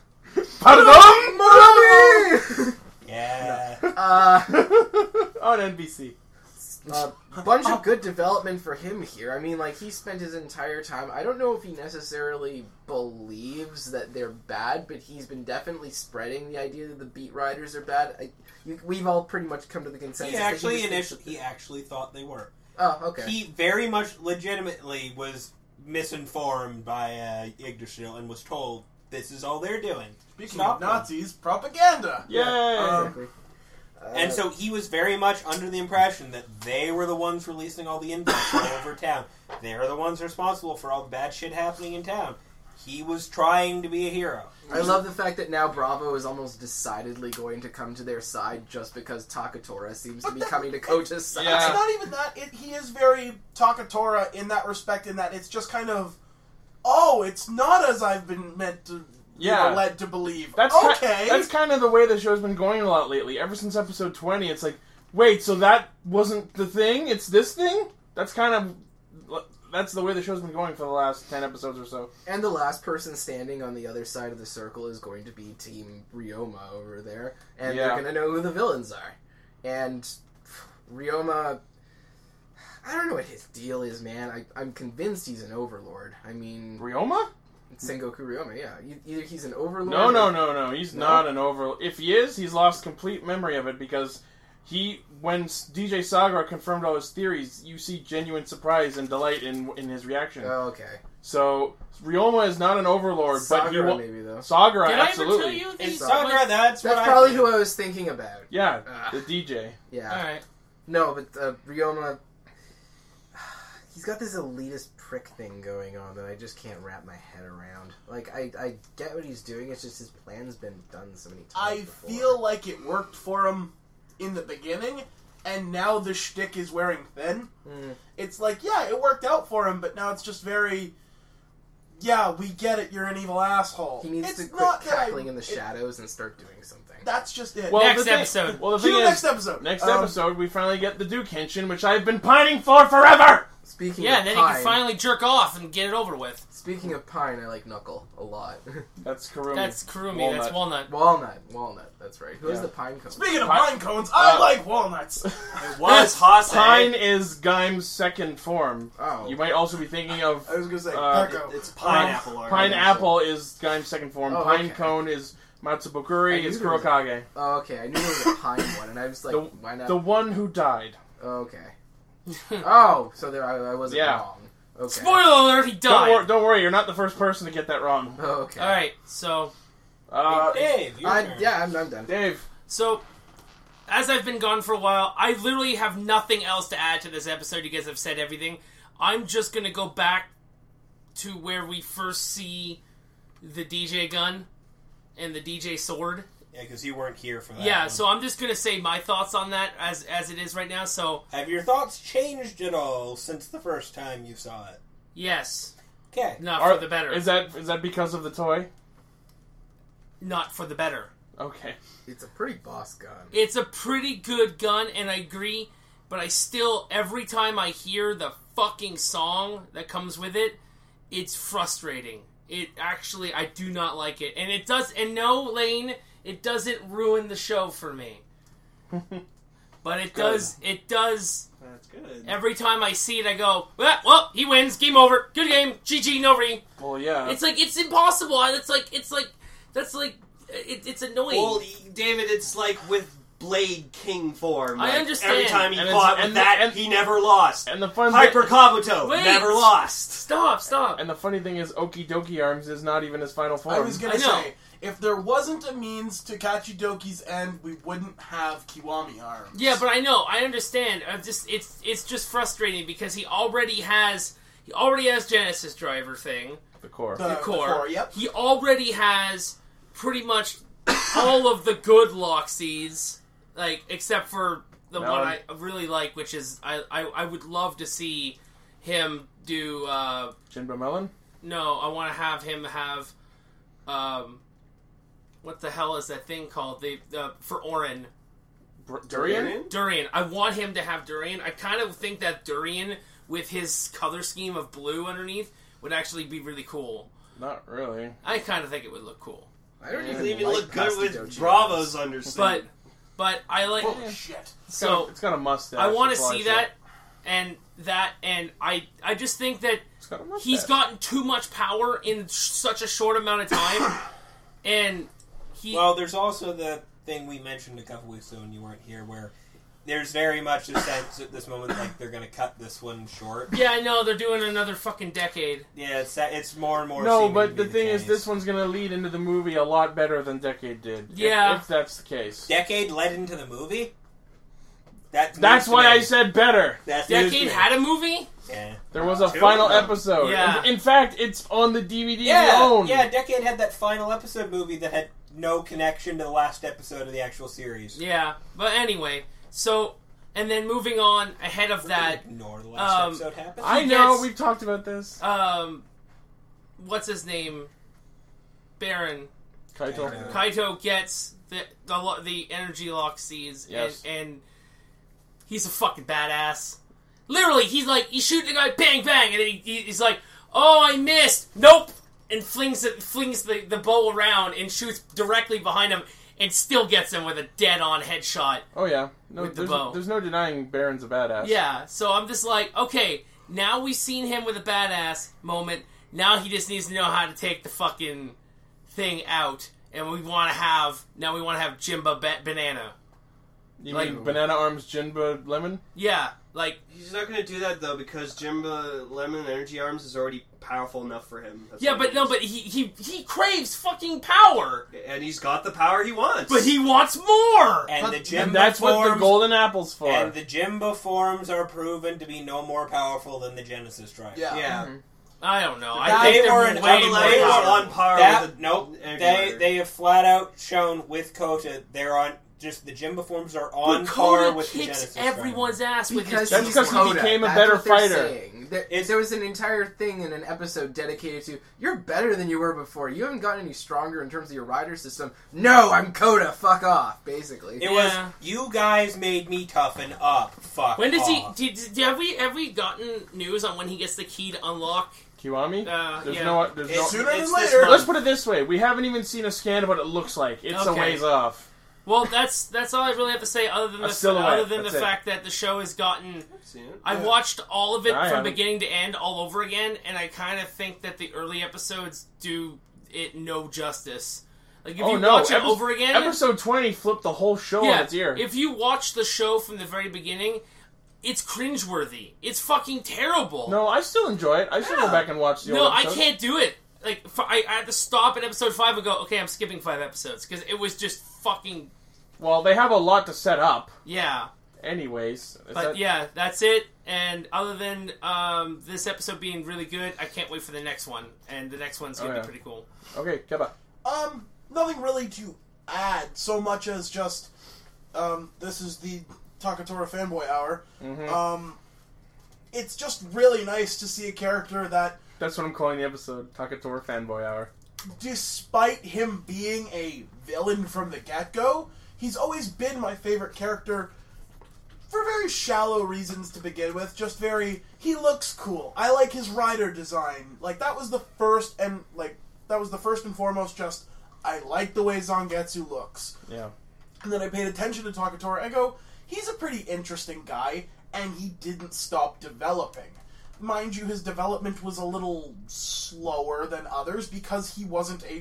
Pardon, Mommy! Yeah. uh, on N B C. a bunch of good development for him here. I mean, like, he spent his entire time... I don't know if he necessarily believes that they're bad, but he's been definitely spreading the idea that the Beat Riders are bad. I, you, we've all pretty much come to the consensus He that actually was- initially he actually thought they were. Oh, okay. He very much legitimately was misinformed by uh, Yggdrasil and was told this is all they're doing. Speaking Stop of them. Nazis, propaganda. Yay! Um, Exactly. Uh, And so he was very much under the impression that they were the ones releasing all the info all over town. They're the ones responsible for all the bad shit happening in town. He was trying to be a hero. I love the fact that now Bravo is almost decidedly going to come to their side just because Takatora seems to But be that- coming to Kota's side. Yeah. It's not even that. It, he is very Takatora in that respect, in that it's just kind of, oh, it's not as I've been meant to, Yeah. you know, led to believe. That's okay. Ki- that's kind of the way the show's been going a lot lately. Ever since episode twenty, it's like, wait, so that wasn't the thing? It's this thing? That's kind of... That's the way the show's been going for the last ten episodes or so. And the last person standing on the other side of the circle is going to be Team Ryoma over there. And Yeah. they're going to know who the villains are. And Ryoma... I don't know what his deal is, man. I, I'm convinced he's an overlord. I mean... Ryoma? Sengoku Ryoma, yeah. E- Either he's an overlord... No, or- no, no, no. He's No? not an overlord. If he is, he's lost complete memory of it because he, when D J Sagara confirmed all his theories, you see genuine surprise and delight in in his reaction. Oh, okay. So Ryoma is not an overlord, but he Sagara, will. maybe, though. Sagara, Did I ever absolutely. tell you In these? Sakura, that's what That's I probably think. who I was thinking about. Yeah, Ah. the D J. Yeah. All right. No, but uh, Ryoma... He's got this elitist prick thing going on that I just can't wrap my head around. Like, I, I get what he's doing, it's just his plan's been done so many times I before. feel like it worked for him in the beginning, and now the shtick is wearing thin. Mm. It's like, yeah, it worked out for him, but now it's just very, yeah, we get it, you're an evil asshole. He needs it's to quit not that I- cackling in the it- shadows and start doing something. That's just it. Well, Next the thing- episode. Well, the See thing you is, next episode. next Um, episode we finally get the Duke Henshin, which I've been pining for forever. Speaking Yeah, of then he Pine, can finally jerk off and get it over with. speaking of Pine, I like Knuckle a lot. That's Kurumi. That's Kurumi. Walnut. That's Walnut. Walnut, Walnut, that's right. Who has Yeah. the Pine cone? Speaking of Pine- pine cones, I Uh, like walnuts. It was Hase. Pine is Gaim's second form. Oh. You might also be thinking of I was gonna say, Uh, Pecco. It's pineapple. or Pineapple is Gaim's second form. Oh, Pine okay. Cone is I Matsubokuri, knew is there was a- Kurokage. Oh, okay, I knew there was a Pine one, and I was like, The- why not? The one who died. Okay. Oh, so there I, I wasn't Yeah. wrong. Okay. Spoiler alert, he Don't, died. wor- don't worry, you're not the first person to get that wrong. Oh, okay. Alright, so Uh, Dave, your I, turn. yeah, I'm, I'm done. Dave. So, as I've been gone for a while, I literally have nothing else to add to this episode. You guys have said everything. I'm just going to go back to where we first see the D J gun and the D J sword. Yeah, because you weren't here for that. Yeah, one. so I'm just going to say my thoughts on that as as it is right now. So, Have your thoughts changed at all since the first time you saw it? yes, Okay. not Are- for the better. Is that is that because of the toy? Not for the better. Okay. It's a pretty boss gun. It's a pretty good gun, and I agree, but I still, every time I hear the fucking song that comes with it, it's frustrating. It actually, I do not like it. And it does, and no, Lane, it doesn't ruin the show for me. But it does, it does, That's good. every time I see it, I go, well, well he wins, game over, good game, G G, no re. Well, yeah. It's like, it's impossible. It's like, it's like, that's like, it, it's annoying. Well, David, it's like with Blade King form. I Like, understand. Every time he And fought it's- with and- that, and- he never lost. And the fun Hyper bit, Kabuto, Wait. never lost. Stop, stop. and the funny thing is, Okidoki Arms is not even his final form. I was gonna I know. say, if there wasn't a means to Kachidoki's end, we wouldn't have Kiwami arms. Yeah, but I know, I understand. I'm just it's it's just frustrating because he already has he already has Genesis Driver thing, the core. the, the core. the core, yep. He already has pretty much all of the good Loxies, like except for the No. one I really like, which is I, I I would love to see him do. Uh, Jinba Melon. no, I want to have him have. Um, what the hell is that thing called? The, the for Orin. Br- Durian. Durian. I want him to have Durian. I kind of think that Durian, with his color scheme of blue underneath, would actually be really cool. Not really. I kind of think it would look cool. I don't It even doesn't even like look good with Pastidochi Bravo's arms. undersuit. But, but I like. Holy shit. It's So got a, it's got a mustache. I want to that's why I see said- that, and that, and I, I just think that It's got a mustache. he's gotten too much power in sh- such a short amount of time, and he. Well, there's also the thing we mentioned a couple weeks ago when you weren't here, where there's very much a sense at this moment like they're going to cut this one short. yeah, I know they're doing another fucking decade. Yeah, it's it's more and more. No, seeming but to be the thing is, case. this one's going to lead into the movie a lot better than Decade did. if- Yeah. If, that's the case. Decade led into the movie. That's That's news to why me. I said better. That's news to Decade me. had a movie. Yeah. There was a Two final of them. episode. Yeah. In, in fact, it's on the D V D Yeah, alone. yeah. Decade had that final episode movie that had no connection to the last episode of the actual series. Yeah, but anyway, so and then moving on ahead of that, Ignore the last um, episode happened. I He know, gets- we've talked about this. um, what's his name? Baron Kaito. Kaito. Kaito gets the the, lo- the energy lock seeds, Yes. and, and he's a fucking badass. Literally, he's like he's shooting the guy, bang bang, and then he, he- he's like, "Oh, I missed, nope," and flings it, flings the, the bow around and shoots directly behind him, and still gets him with a dead on headshot. Oh, yeah. No, With the there's, bow. there's no denying Baron's a badass. Yeah, so I'm just like, okay, now we've seen him with a badass moment. Now he just needs to know how to take the fucking thing out, and we want to have now we want to have Jimba ba- Banana. You Like- mean Banana Arms Jinba Lemon? Yeah, like He's not going to do that, though, because Jimba Lemon Energy Arms is already powerful enough for him. That's yeah, what but it no, is. but he he he craves fucking power, And he's got the power he wants. but he wants more. and But- the Jimbo And that's forms, what the Golden Apple's for. and the Jimbo forms are proven to be no more powerful than the Genesis Drive. Yeah. Yeah. Mm-hmm. I don't know. That- I think they they're were an way ugly- more they They were were powerful. on par That with the nope. Energy They Warrior. they have flat out shown with Kota they're on just the Jimbo forms are on But par Kota with the kicks Genesis everyone's ass with Because his That's he's because he Coda. became a That's better what they're fighter. saying. There, It's- there was an entire thing in an episode dedicated to you're better than you were before. You haven't gotten any stronger in terms of your rider system. No, I'm Coda. Fuck off. Basically. It Yeah. was you guys made me toughen up. Fuck. When does he? off. Did, did, have we have we gotten news on when he gets the key to unlock? Kiwami? Uh, there's yeah. no... There's It's no Sooner than it's this later. month. Let's put it this way. We haven't even seen a scan of what it looks like. It's a Okay. ways off. Well, that's that's all I really have to say. Other than A the silhouette, other than the that's it. fact that the show has gotten. I've seen it. I Yeah. watched all of it I from haven't. beginning to end, all over again, and I kind of think that the early episodes do it no justice. Like if Oh, you no. watch it Epi- over again, Episode twenty flipped the whole show yeah, on its ear. if you watch the show from the very beginning, it's cringeworthy. It's fucking terrible. No, I still enjoy it. I should go Yeah. back and watch the No, old I episodes. can't do it. Like f- I, I had to stop at episode five and go, okay, I'm skipping five episodes because it was just fucking Well, they have a lot to set up. yeah. Anyways. Is But that- yeah, that's it. And other than um, this episode being really good, I can't wait for the next one. And the next one's gonna Oh, yeah. be pretty cool. Okay, Keba. Um, nothing really to add, so much as just, um, this is the Takatora fanboy hour. Mhm. Um, it's just really nice to see a character that, That's what I'm calling the episode. Takatora Fanboy Hour. despite him being a villain from the get-go, he's always been my favorite character for very shallow reasons to begin with. Just very, he looks cool. I like his rider design. Like, that was the first, and, like, that was the first and foremost just, I like the way Zangetsu looks. Yeah. And then I paid attention to Takatora. I go, he's a pretty interesting guy, and he didn't stop developing. Mind you, his development was a little slower than others because he wasn't a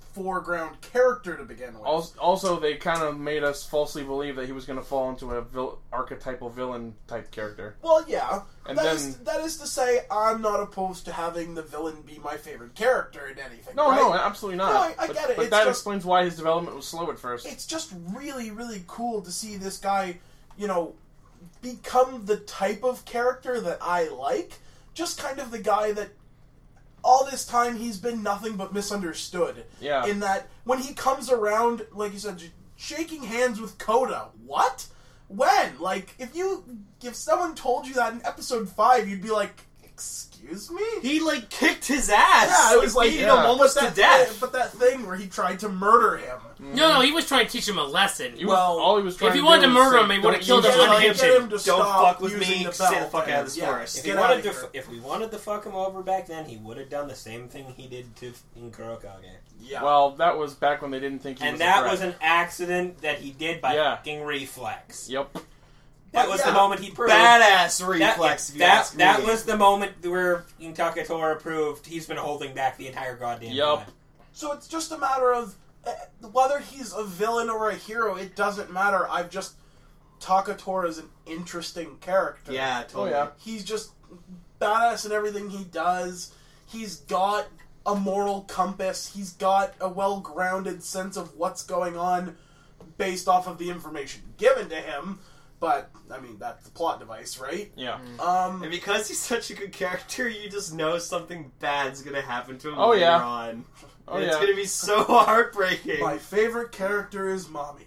foreground character to begin with. Also, also, they kind of made us falsely believe that he was going to fall into a vil- archetypal villain type character. Well, yeah. And that then- is- that is to say, I'm not opposed to having the villain be my favorite character in anything. No, right? no, absolutely not. No, I- I but, get it. But It's that just- explains why his development was slow at first. It's just really, really cool to see this guy, you know, become the type of character that I like. Just kind of the guy that all this time he's been nothing but misunderstood. Yeah. In that, when he comes around, like you said, j- shaking hands with Coda. What? When? Like, if you, if someone told you that in episode five, you'd be like, excuse me? He, like, kicked his ass. Yeah, it was like, beat yeah. him almost but to that, death. But that thing where he tried to murder him. No, no, he was trying to teach him a lesson. He was- well, all he was trying if he to wanted do to was murder say, him, he "Don't would've killed use him your on Get Henshin. him to Don't stop fuck with using me, the stay the belt. fuck out of this Yeah, forest. If get we outta wanted to, here. f- if we wanted to fuck him over back then, he would have done the same thing he did to in Kurokage. Yeah. Well, that was back when they didn't think he And was that a threat. was an accident that he did by Yeah. fucking reflex. Yep. That But was yeah. the moment he proved. Badass That, reflex, if you that, ask that me. was the moment where Takatora proved he's been holding back the entire goddamn Yup. time. So it's just a matter of uh, whether he's a villain or a hero. It doesn't matter. I've just Takatora is an interesting character. Yeah, Oh, totally. yeah. He's just badass in everything he does. He's got a moral compass. He's got a well-grounded sense of what's going on based off of the information given to him. But I mean, that's the plot device, right? Yeah. Um, And because he's such a good character, you just know something bad's gonna happen to him Oh, later yeah. on. Oh, And it's yeah. gonna be so heartbreaking. my favorite character is Mommy.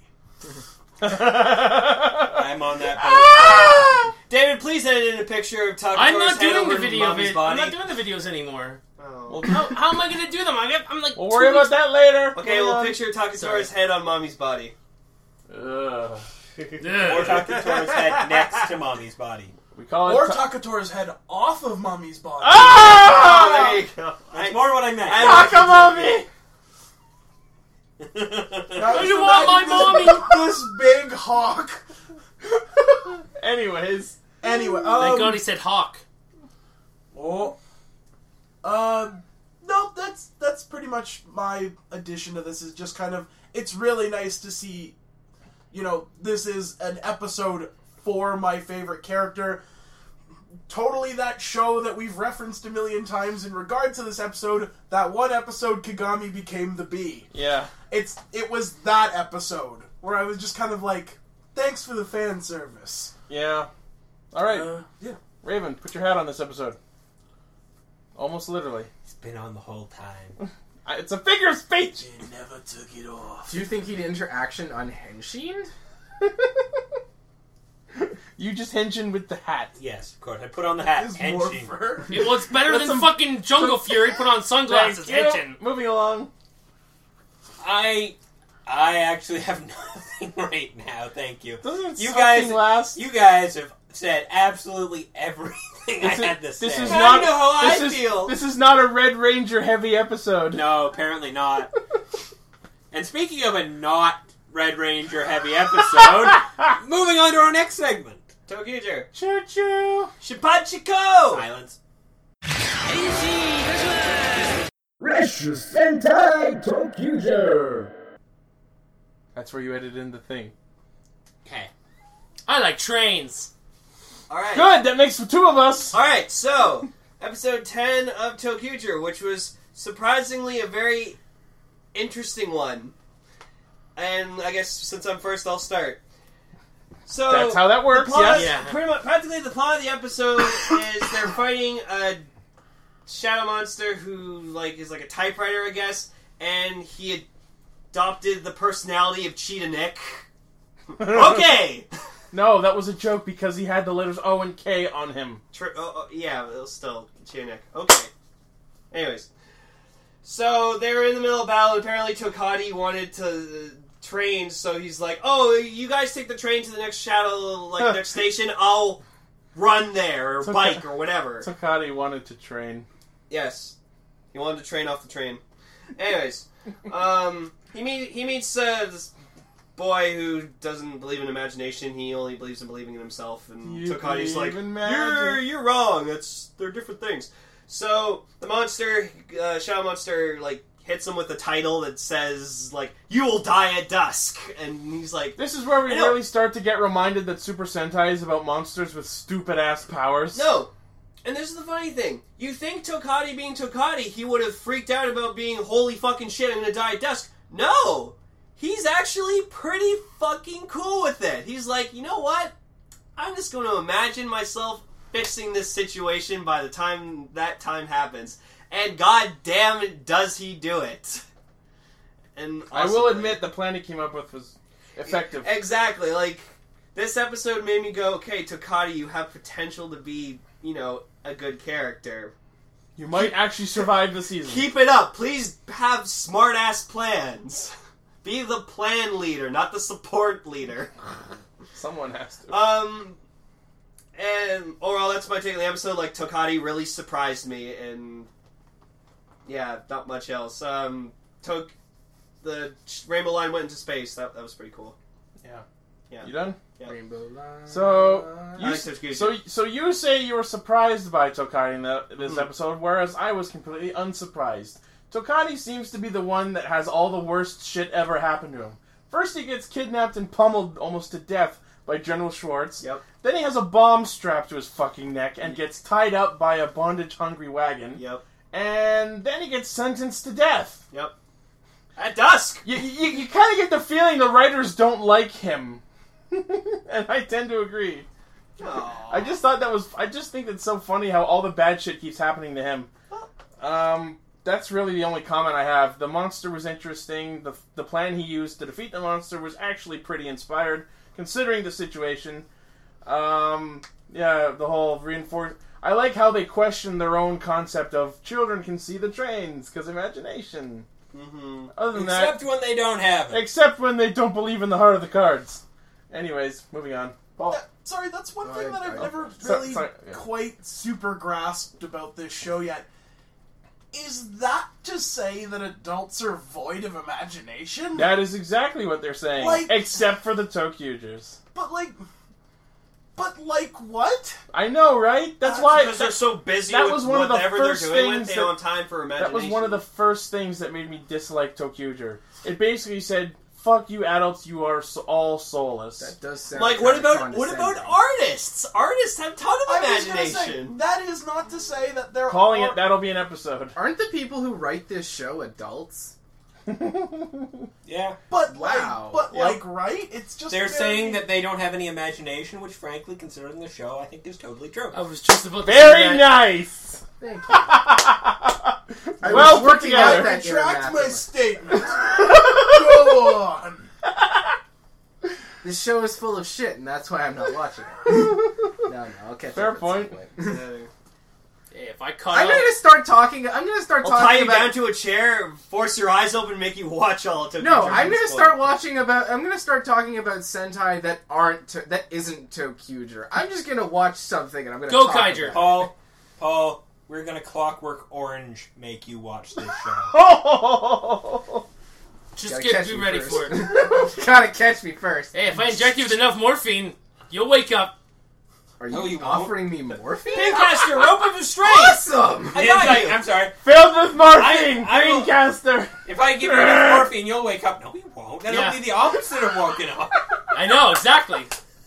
I'm on that boat. David, please edit in a picture of Takatora's I'm not head doing over the video Mommy's vid- body. I'm not doing the videos anymore. Oh. Well, How, how am I going to do them? I get, I'm like. We'll two worry about weeks- that later. Okay, Hold well, on. picture Takatora's Sorry. head on Mommy's body. Ugh. Or Ugh. Takatora's head next to Mommy's body. We call it. Or ta- Takatora's head off of Mommy's body. Oh, Ah! there you go. That's I- more what I meant. I- Takamami! Now, You just want my imagine mommy? This, this big hawk. Anyways. Anyway, Thank um, God he said hawk. Oh. Um. No, that's that's pretty much my addition to this. Is just kind of, it's really nice to see, you know, this is an episode for my favorite character. Totally that show that we've referenced a million times in regard to this episode. That one episode, Kagami became the bee. Yeah. It's it was that episode where I was just kind of like, thanks for the fan service. Yeah. All right. Uh, yeah. Raven, put your hat on this episode. Almost literally. It's been on the whole time. I- It's a figure of speech! You never took it off. Do you think he'd interaction on Henshin? You just henshin with the hat. Yes, of course. I put on the hat. Is more Henshin. fur. It was better That's than some- fucking Jungle Fury. Put on sunglasses. Thank you. Hitchin. Moving along. I I actually have nothing right now. Thank you. Doesn't You something guys- last? You guys have said absolutely everything This I is- had to this say. is I not- know how this I is, feel. This is not a Red Ranger heavy episode. No, apparently not. And speaking of a not Red Ranger heavy episode, moving on to our next segment. Tokuger. Choo choo. Shipachiko! Silence. Reshu Sentai Tokuger! That's where you edit in the thing. Okay. I like trains. Alright. Good, that makes two of us. Alright, so, episode ten of Tokuger, which was surprisingly a very interesting one. And I guess since I'm first, I'll start. So That's how that works, the plot, yes. Yeah. Pretty much, practically the plot of the episode is they're fighting a shadow monster who like is like a typewriter, I guess, and he adopted the personality of Cheetah Nick. Okay. No, that was a joke because he had the letters O and K on him. Tr- oh, oh, yeah, it was still Cheetah Nick. Okay. Anyways, so they were in the middle of battle. And apparently, Tokati wanted to uh, train, so he's like, "Oh, you guys take the train to the next shadow, like next station. I'll run there or It's okay. bike or whatever." Takati wanted to train. Yes, he wanted to train off the train. Anyways, um, he meet he meets uh, this boy who doesn't believe in imagination. He only believes in believing in himself. And You Tokati's like, believe in "You're magic." you're wrong. That's they're different things." So the monster, uh, shadow monster, like hits him with a title that says, like, "You will die at dusk," and he's like, This is where we I know. really start to get reminded that Super Sentai is about monsters with stupid-ass powers. "No." And this is the funny thing. You think Tokati being Tokati, he would have freaked out about being, holy fucking shit, I'm gonna die at dusk. No! He's actually pretty fucking cool with it. He's like, you know what? I'm just going to imagine myself fixing this situation by the time that time happens. And god damn it, does he do it. And I will also, admit the plan he came up with was effective. Exactly. Like, this episode made me go, okay, Tokati, you have potential to be, you know, a good character. You might actually survive the season. Keep it up. Please have smart-ass plans. Be the plan leader, not the support leader. Someone has to. Um, and overall, that's my take on the episode. Like, Tokati really surprised me, and yeah, not much else. Um, Tok, the Rainbow Line went into space. That that was pretty cool. Yeah. Yeah. You done? Yeah. Rainbow line. So, I you, like s- Tokyo. so, so you say you were surprised by Tokati in the, this Mhm. episode, whereas I was completely unsurprised. Tokati seems to be the one that has all the worst shit ever happen to him. First, he gets kidnapped and pummeled almost to death by General Schwartz. Yep. Then he has a bomb strapped to his fucking neck and gets tied up by a bondage-hungry wagon. Yep. And then he gets sentenced to death. Yep. At dusk. You, you, you kind of get the feeling the writers don't like him. And I tend to agree. I just thought that was... I just think it's so funny how all the bad shit keeps happening to him. Um, that's really the only comment I have. The monster was interesting. The, the plan he used to defeat the monster was actually pretty inspired, considering the situation. Um, yeah, the whole reinforce... I like how they question their own concept of children can see the trains, because imagination. Mm-hmm. Other than Except that... when they don't have it. Except when they don't believe in the heart of the cards. Anyways, moving on. Paul. That- sorry, that's one Go thing ahead, that I've Kyle. never So- really sorry, yeah. quite super grasped about this show yet. Is that to say that adults are void of imagination? That is exactly what they're saying. Like- Except for the Tokyugers. But like, but like what? I know, right? That's That's why... Because they're so busy that with was one of the whatever they're first doing with, things they that- don't have time for imagination. That was one of the first things that made me dislike Tokyuger. It basically said, fuck you adults, you are so- all soulless. That does sound Like, what kinda about what about condescending. artists? Artists have a ton of I was gonna say, imagination. that is not to say that there Calling are... it, that'll be an episode. Aren't the people who write this show adults? Yeah. But Wow. like, but Yep. like, right? It's just They're very- saying that they don't have any imagination, which, frankly, considering the show, I think is totally true. I was just about to Very say that. nice! Thank you. I I well was put working out together. that Retract my Mathema. statement. Go on. This show is full of shit, and that's why I'm not watching it. No, no, I'll catch Fair up at some point. point. Hey, if I caught I'm up, gonna start talking. I'm gonna start I'll talking tie you about. down to a chair, force your eyes open, make you watch all of Tokyo No, Drift I'm gonna Explode. start watching about. I'm gonna start talking about Sentai that aren't to, that isn't Tokyuger. I'm just gonna watch something and I'm gonna Go talk Kaiger. about Paul, Paul, we're gonna Clockwork Orange make you watch this show. Oh! just Gotta get catch me me ready first. for it. it. Gotta catch me first. Hey, if I inject you with enough morphine, you'll wake up. Are you, No, you won't. offering me morphine? Pincaster, rope of restraint! Awesome! I got It's like- you. I'm sorry. Filled with morphine! I- I will- Greencaster! If I give you enough morphine, you'll wake up. No, you won't. That'll Yeah. be the opposite of woken up. I know, exactly.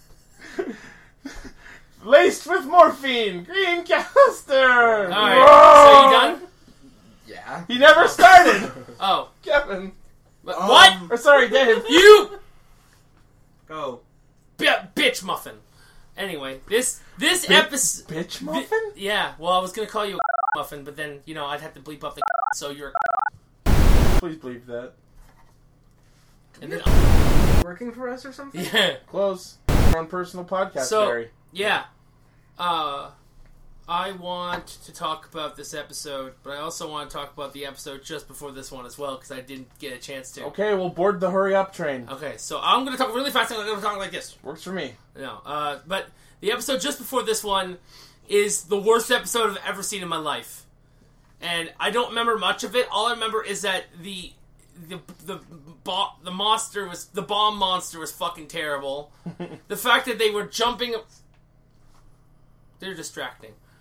Laced with morphine! Greencaster! Alright, Whoa! so you done? Yeah. He never started! Oh. Kevin. Wh- Um, what? Or sorry, Dave. You Go. b- bitch muffin. Anyway, this this Bi- episode... Bitch muffin? Yeah, well, I was gonna call you a muffin, but then, you know, I'd have to bleep up the so you're a Please believe that. and then, Working for us or something? yeah. Close. We're on personal podcast, So- Barry. Yeah. Uh, I want to talk about this episode, but I also want to talk about the episode just before this one as well, because I didn't get a chance to. Okay, we'll board the hurry up train. Okay, so I'm going to talk really fast, and I'm going to talk like this. Works for me. No, uh, but the episode just before this one is the worst episode I've ever seen in my life. And I don't remember much of it. All I remember is that the the the bo- the monster was the bomb monster was fucking terrible. The fact that they were jumping, they're distracting.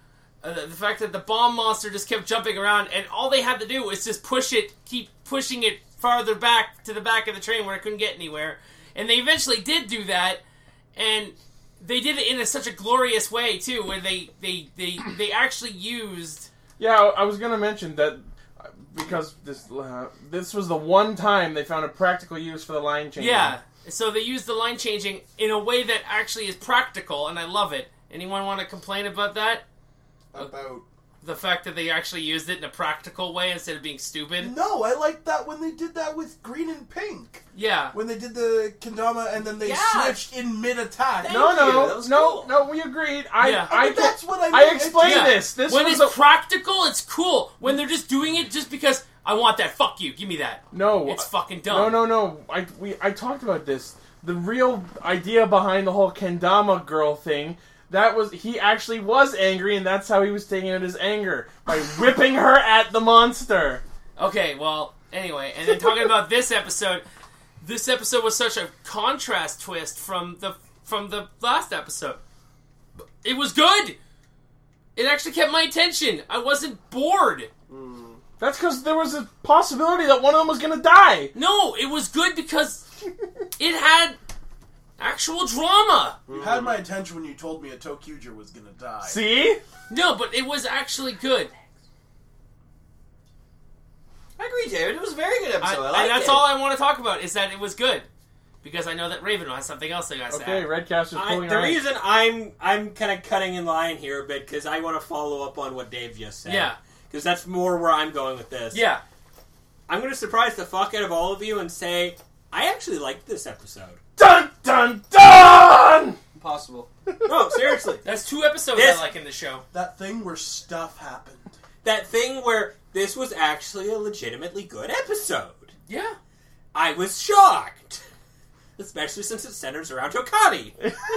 Uh, the, the fact that the bomb monster just kept jumping around, and all they had to do was just push it, keep pushing it farther back to the back of the train where it couldn't get anywhere. And they eventually did do that, and they did it in a, such a glorious way, too, where they, they, they, they actually used... Yeah, I was going to mention that because this uh, this was the one time they found a practical use for the line changing. Yeah, so they used the line changing in a way that actually is practical, and I love it. Anyone want to complain about that? About The fact that they actually used it in a practical way instead of being stupid? no, I liked that when they did that with green and pink. Yeah. When they did the kendama and then they Yeah. switched in mid attack. No, Thank you, no, that was no, cool. no, we agreed. I, Yeah. I, But that's what I mean. I explained Yeah. this. This when was it's a, practical, it's cool. When they're just doing it just because I want that, fuck you, give me that. no, It's fucking dumb. no, no, no. I we I talked about this. The real idea behind the whole kendama girl thing. That was, he actually was angry, and that's how he was taking out his anger. By whipping her at the monster. Okay, well, anyway, and then talking about this episode, this episode was such a contrast twist from the from the last episode. It was good! It actually kept my attention. I wasn't bored. That's because there was a possibility that one of them was gonna die. No, it was good because it had actual drama. You had my attention when you told me a Tokyuger was gonna die. See? No, but it was actually good. I agree, David. It was a very good episode. I, I, liked and that's it. all I want to talk about, is that it was good. Because I know that Raven has something else they got to Okay, say. Redcast is I, pulling the her eyes. reason I'm I'm kind of cutting in line here a bit because I want to follow up on what Dave just said. Yeah. Because that's more where I'm going with this. Yeah. I'm going to surprise the fuck out of all of you and say I actually liked this episode. Dun dun dun! Impossible. No, seriously. That's two episodes This- I like in the show. That thing where stuff happened. That thing where this was actually a legitimately good episode. Yeah. I was shocked. Especially since it centers around Tokati.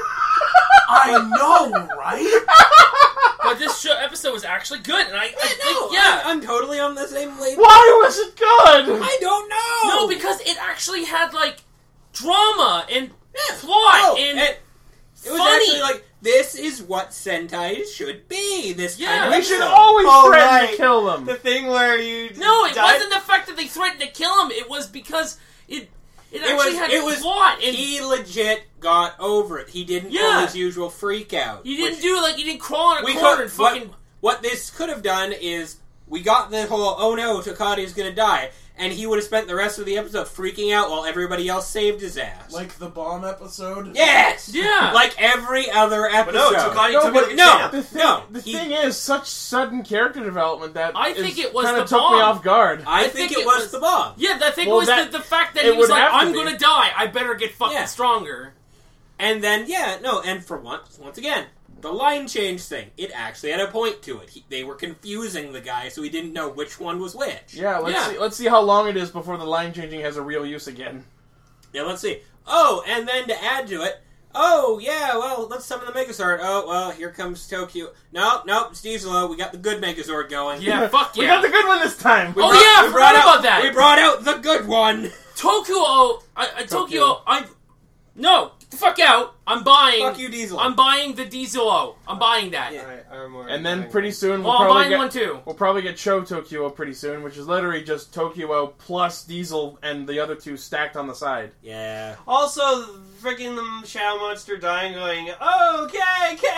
I know, right? But this show, episode was actually good, and I, I Yeah, think, no, yeah. I, I'm totally on the same level. Why was it good? I don't know. No, because it actually had, like, drama and Yeah. plot Oh, and, and it was funny. actually like, this is what Sentai should be. This Yeah. kind of We should episode. always Oh, threaten right. to kill them. The thing where you No, it died- wasn't the fact that they threatened to kill him. It was because it it It actually was- had it was- plot. And He legit got over it. He didn't pull Yeah. his usual freak out. he didn't which do, like, he didn't crawl in a we corner could- and fucking... What, what this could have done is we got the whole, oh no, Tokati's gonna die, and he would have spent the rest of the episode freaking out while everybody else saved his ass. Like the bomb episode. yes! Yeah. Like every other But no, episode. Tokati No, took but it no. The thing, No, the he- thing is, such sudden character development that I think it was kind the of took bomb. me off guard. I, I think, think it it was, was- the bomb. Yeah, the thing Well, was that- the, the fact that it he was would like, have to I'm be. gonna die. I better get fucking Yeah. stronger. And then, yeah, no, and for once, once again, the line change thing, it actually had a point to it. He, they were confusing the guy, so he didn't know which one was which. Yeah, let's Yeah. see. Let's see how long it is before the line changing has a real use again. Yeah, let's see. Oh, and then to add to it, oh, yeah, well, let's summon the Megazord. Oh, well, here comes Tokyo. No, no, it's Diesel. We got the good Megazord going. Yeah, fuck We yeah. got the good one this time. Oh, brought- yeah, I we brought forgot out, about that. We brought out the good one. Tokyo, I, I, Tokyo, Tokyo. I, no, get the fuck out. I'm buying. Fuck you, Diesel. I'm buying the Diesel. I'm buying that. Yeah. Alright, I'm more- And then I'm pretty more- soon we'll Well, I'm probably buying get one too. we'll probably get Cho Tokyo pretty soon, which is literally just Tokyo plus Diesel and the other two stacked on the side. Yeah. Also, freaking the Shadow Monster dying, going, okay, K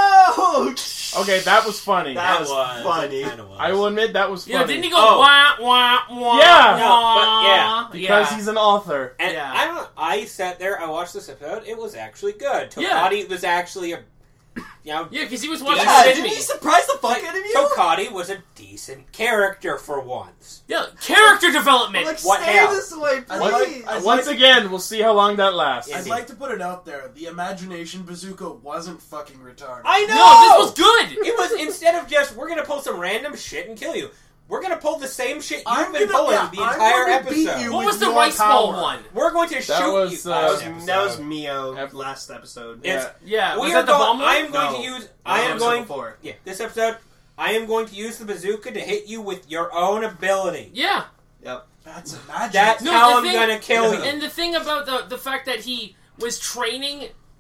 O! Okay, that was funny. That was funny. Kind of was. I will admit that was funny. Yeah, didn't he go Oh. wah wah wah? Yeah. No, but yeah, because yeah. he's an author. And Yeah. I don't know. I sat there. I watched this episode. It was actually good. Yeah. Tokati was actually a, you know, Yeah, because he was watching Yeah, Shin didn't Me. he surprise the fuck out of you? Tokati was a decent character for once. Yeah, character development. Like, What stay hell? this way, I'd Once, please. I'd once like- again, we'll see how long that lasts. Yeah. I'd like to put it out there. The imagination bazooka wasn't fucking retarded. I know. No, this was good. It was instead of just we're gonna pull some random shit and kill you. We're gonna pull the same shit you've I'm been gonna- pulling yeah, the I'm entire gonna beat episode. you. What with was the your rice bowl power. one? We're going to That shoot was, you. uh, That was, Last that was episode. Mio Ep- last episode. It's- Yeah. Yeah, was we that are the go- bomb one? I am going No. to use. That I was am episode going. before. Yeah, this episode. I am going to use the bazooka to hit you with your own ability. Yeah. Yep. That's imaginative. That's No, how the I'm thing- gonna kill you. And the thing about the the fact that he was training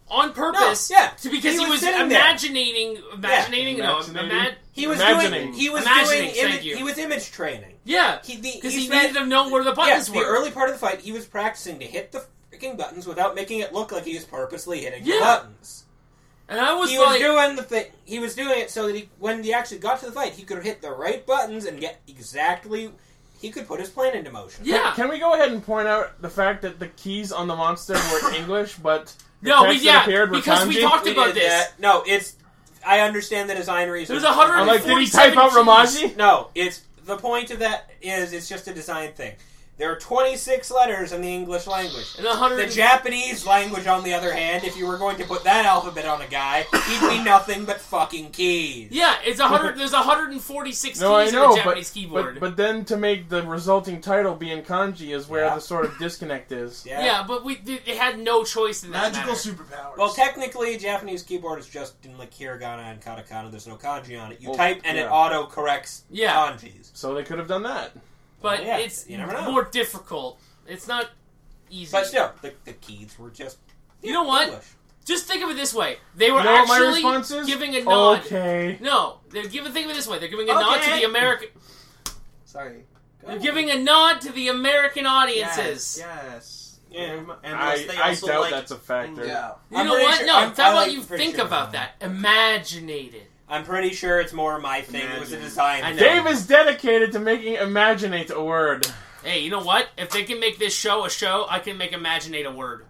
on purpose. No, yeah. To, because He he, was was, sitting there. imaginating, imaginating, Yeah. no, Imaginating. imag- He was Imagining. doing. He was Imagining, doing. thank Imi- you. he was image training. yeah, He the, because he he spent- needed to know where the Yes, buttons the were. early part of the fight, he was practicing to hit the freaking buttons without making it look like he was purposely hitting the Yeah. buttons. and I was He like, was doing the thing. He was doing it so that he, when he actually got to the fight, he could hit the right buttons and get exactly. He could put his plan into motion. yeah. Can we go ahead and point out the fact that the keys on the monster were English, but the No, we- text yeah, that appeared were because we kanji? talked We about did this. that. No, it's. I understand the design reasons. There's a hundred I'm and like, did he forty-seven type out keys. Ramaji? No, it's the point of that is it's just a design thing. There are twenty-six letters in the English language. And a hundred. The Japanese language, on the other hand, if you were going to put that alphabet on a guy, he'd be nothing but fucking keys. Yeah, it's a hundred. There's a hundred and forty-six No, I keys know, on a but, Japanese keyboard. but but then to make the resulting title be in kanji is where Yeah. the sort of disconnect is. Yeah. yeah. but we it had no choice in that Magical matter. superpowers. Well, technically, Japanese keyboard is just in like hiragana and katakana. There's no kanji on it. You Well, type and it yeah. auto corrects Yeah. kanjis. So they could have done that. But Well, yeah, it's you never know. more difficult. It's not easy. But still, the, the keys were just. You know what? English. Just think of it this way: they were You know what my actually response is? giving a nod. Okay. No, they're giving. Think of it this way: they're giving a nod to Okay. the American. Sorry. Go They're on. giving a nod to the American audiences. Yes. yes. Yeah. Very mu- And I, plus they I also doubt like, that's a factor. yeah. You I'm know pretty what? sure- no, I'm- how I about like- you pretty think sure about it's that? Imaginate it. I'm pretty sure it's more my thing. It was a Imagine. design. I know. thing. Dave is dedicated to making imaginate a word. Hey, you know what? If they can make this show a show, I can make Imaginate a word.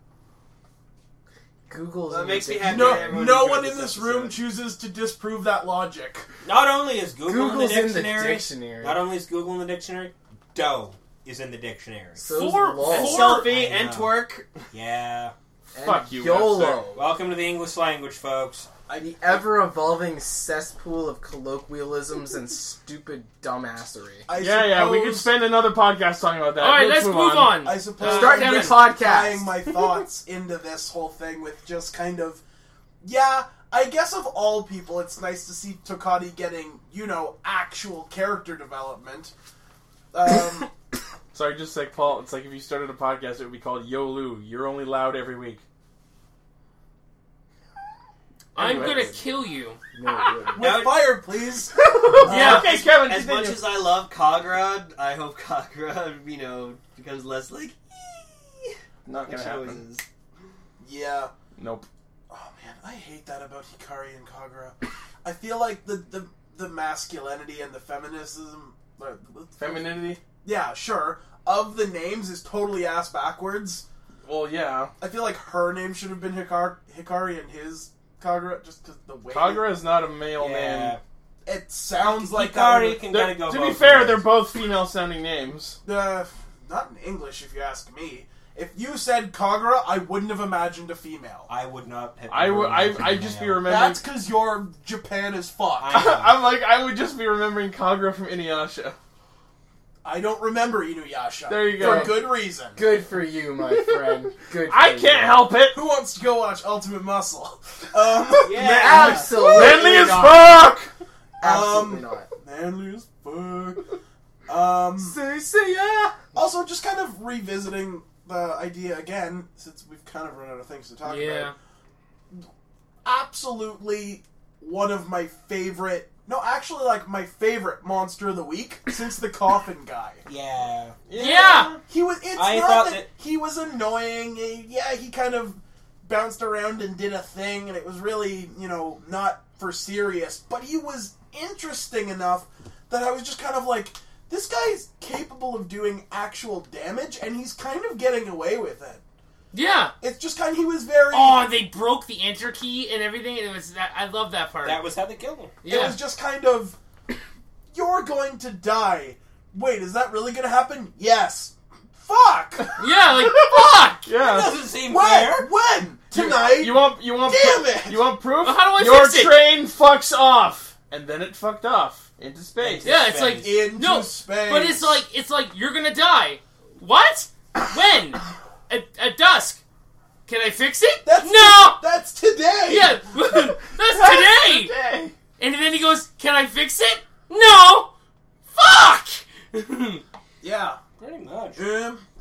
Google's That in makes the me big- happy. No, Everyone no enjoyed one this in this episode. room chooses to disprove that logic. Not only is Google Google's in in the the dictionary, dictionary. not only is Google in the dictionary, Doe is in the dictionary. So's Four- lol. And four- selfie I and know. twerk. Yeah. And Fuck you, YOLO. Webster. Welcome to the English language, folks. The ever-evolving cesspool of colloquialisms and stupid dumbassery. I Yeah, yeah, we could suppose- spend another podcast talking about that. All right, let's move on. I suppose Uh, Start Kevin. your podcast. tying my thoughts into this whole thing with just kind of, yeah, I guess of all people, it's nice to see Tokati getting, you know, actual character development. Um, Sorry, just like Paul, it's like if you started a podcast, it would be called Yo Lou. You're only loud every week. I'm Anyway. gonna kill you. No, it wouldn't. with fire, please. Yeah, okay, Kevin, As continue. much as I love Kagura, I hope Kagura, you know, becomes less like Not gonna like she always happen. is. Yeah. Nope. Oh man, I hate that about Hikari and Kagura. I feel like the the, the masculinity and the feminism, uh, Femininity? yeah, sure, of the names is totally ass backwards. Well, yeah. I feel like her name should have been Hikari, Hikari and his Kagura, just because the way Kagura is not a male Yeah. name. it sounds like that Hikari would- can They're- kind of go to be both fair, ways. they're both female-sounding names. Uh, not in English, if you ask me. If you said Kagura, I wouldn't have imagined a female. I would not have. I would. I. imagined I just be male. remembering. That's because you're Japan as fuck. I I, know. I'm like I would just be remembering Kagura from Inuyasha. don't remember Inuyasha. There you go. For good reason. Good for you, my friend. Good. For I you. can't help it. Who wants to go watch Ultimate Muscle? Um, Yeah. Absolutely Manly as not. fuck. Absolutely Um, not. Manly as fuck. Um, Say, say, yeah. also, just kind of revisiting the idea again, since we've kind of run out of things to talk Yeah. about. Absolutely one of my favorite, no, actually, like, my favorite monster of the week since the Coffin Guy. Yeah. Yeah. He was, it's I not thought that, that- he was annoying. He- yeah, he kind of bounced around and did a thing, and it was really, you know, not for serious, but he was interesting enough that I was just kind of like, this guy's capable of doing actual damage, and he's kind of getting away with it. Yeah. It's just kind of, he was very... Oh, they broke the enter key and everything. It was that. I love that part. That was how they killed him. It yeah. was just kind of, you're going to die. Wait, is that really going to happen? Yes. Fuck! Yeah. Like fuck. Yeah. Doesn't seem When? fair. When? Tonight? You want? You want? Damn pro- it! You want proof? Well, how do I Your fix it? train fucks off, and then it fucked off into space. Yeah. It's like Into no. space. But it's like it's like you're gonna die. What? When? At, at dusk. Can I fix it? That's no. That's today! Yeah. That's today. Today. And then he goes, "Can I fix it?" No. Fuck. Yeah. Pretty much. Um,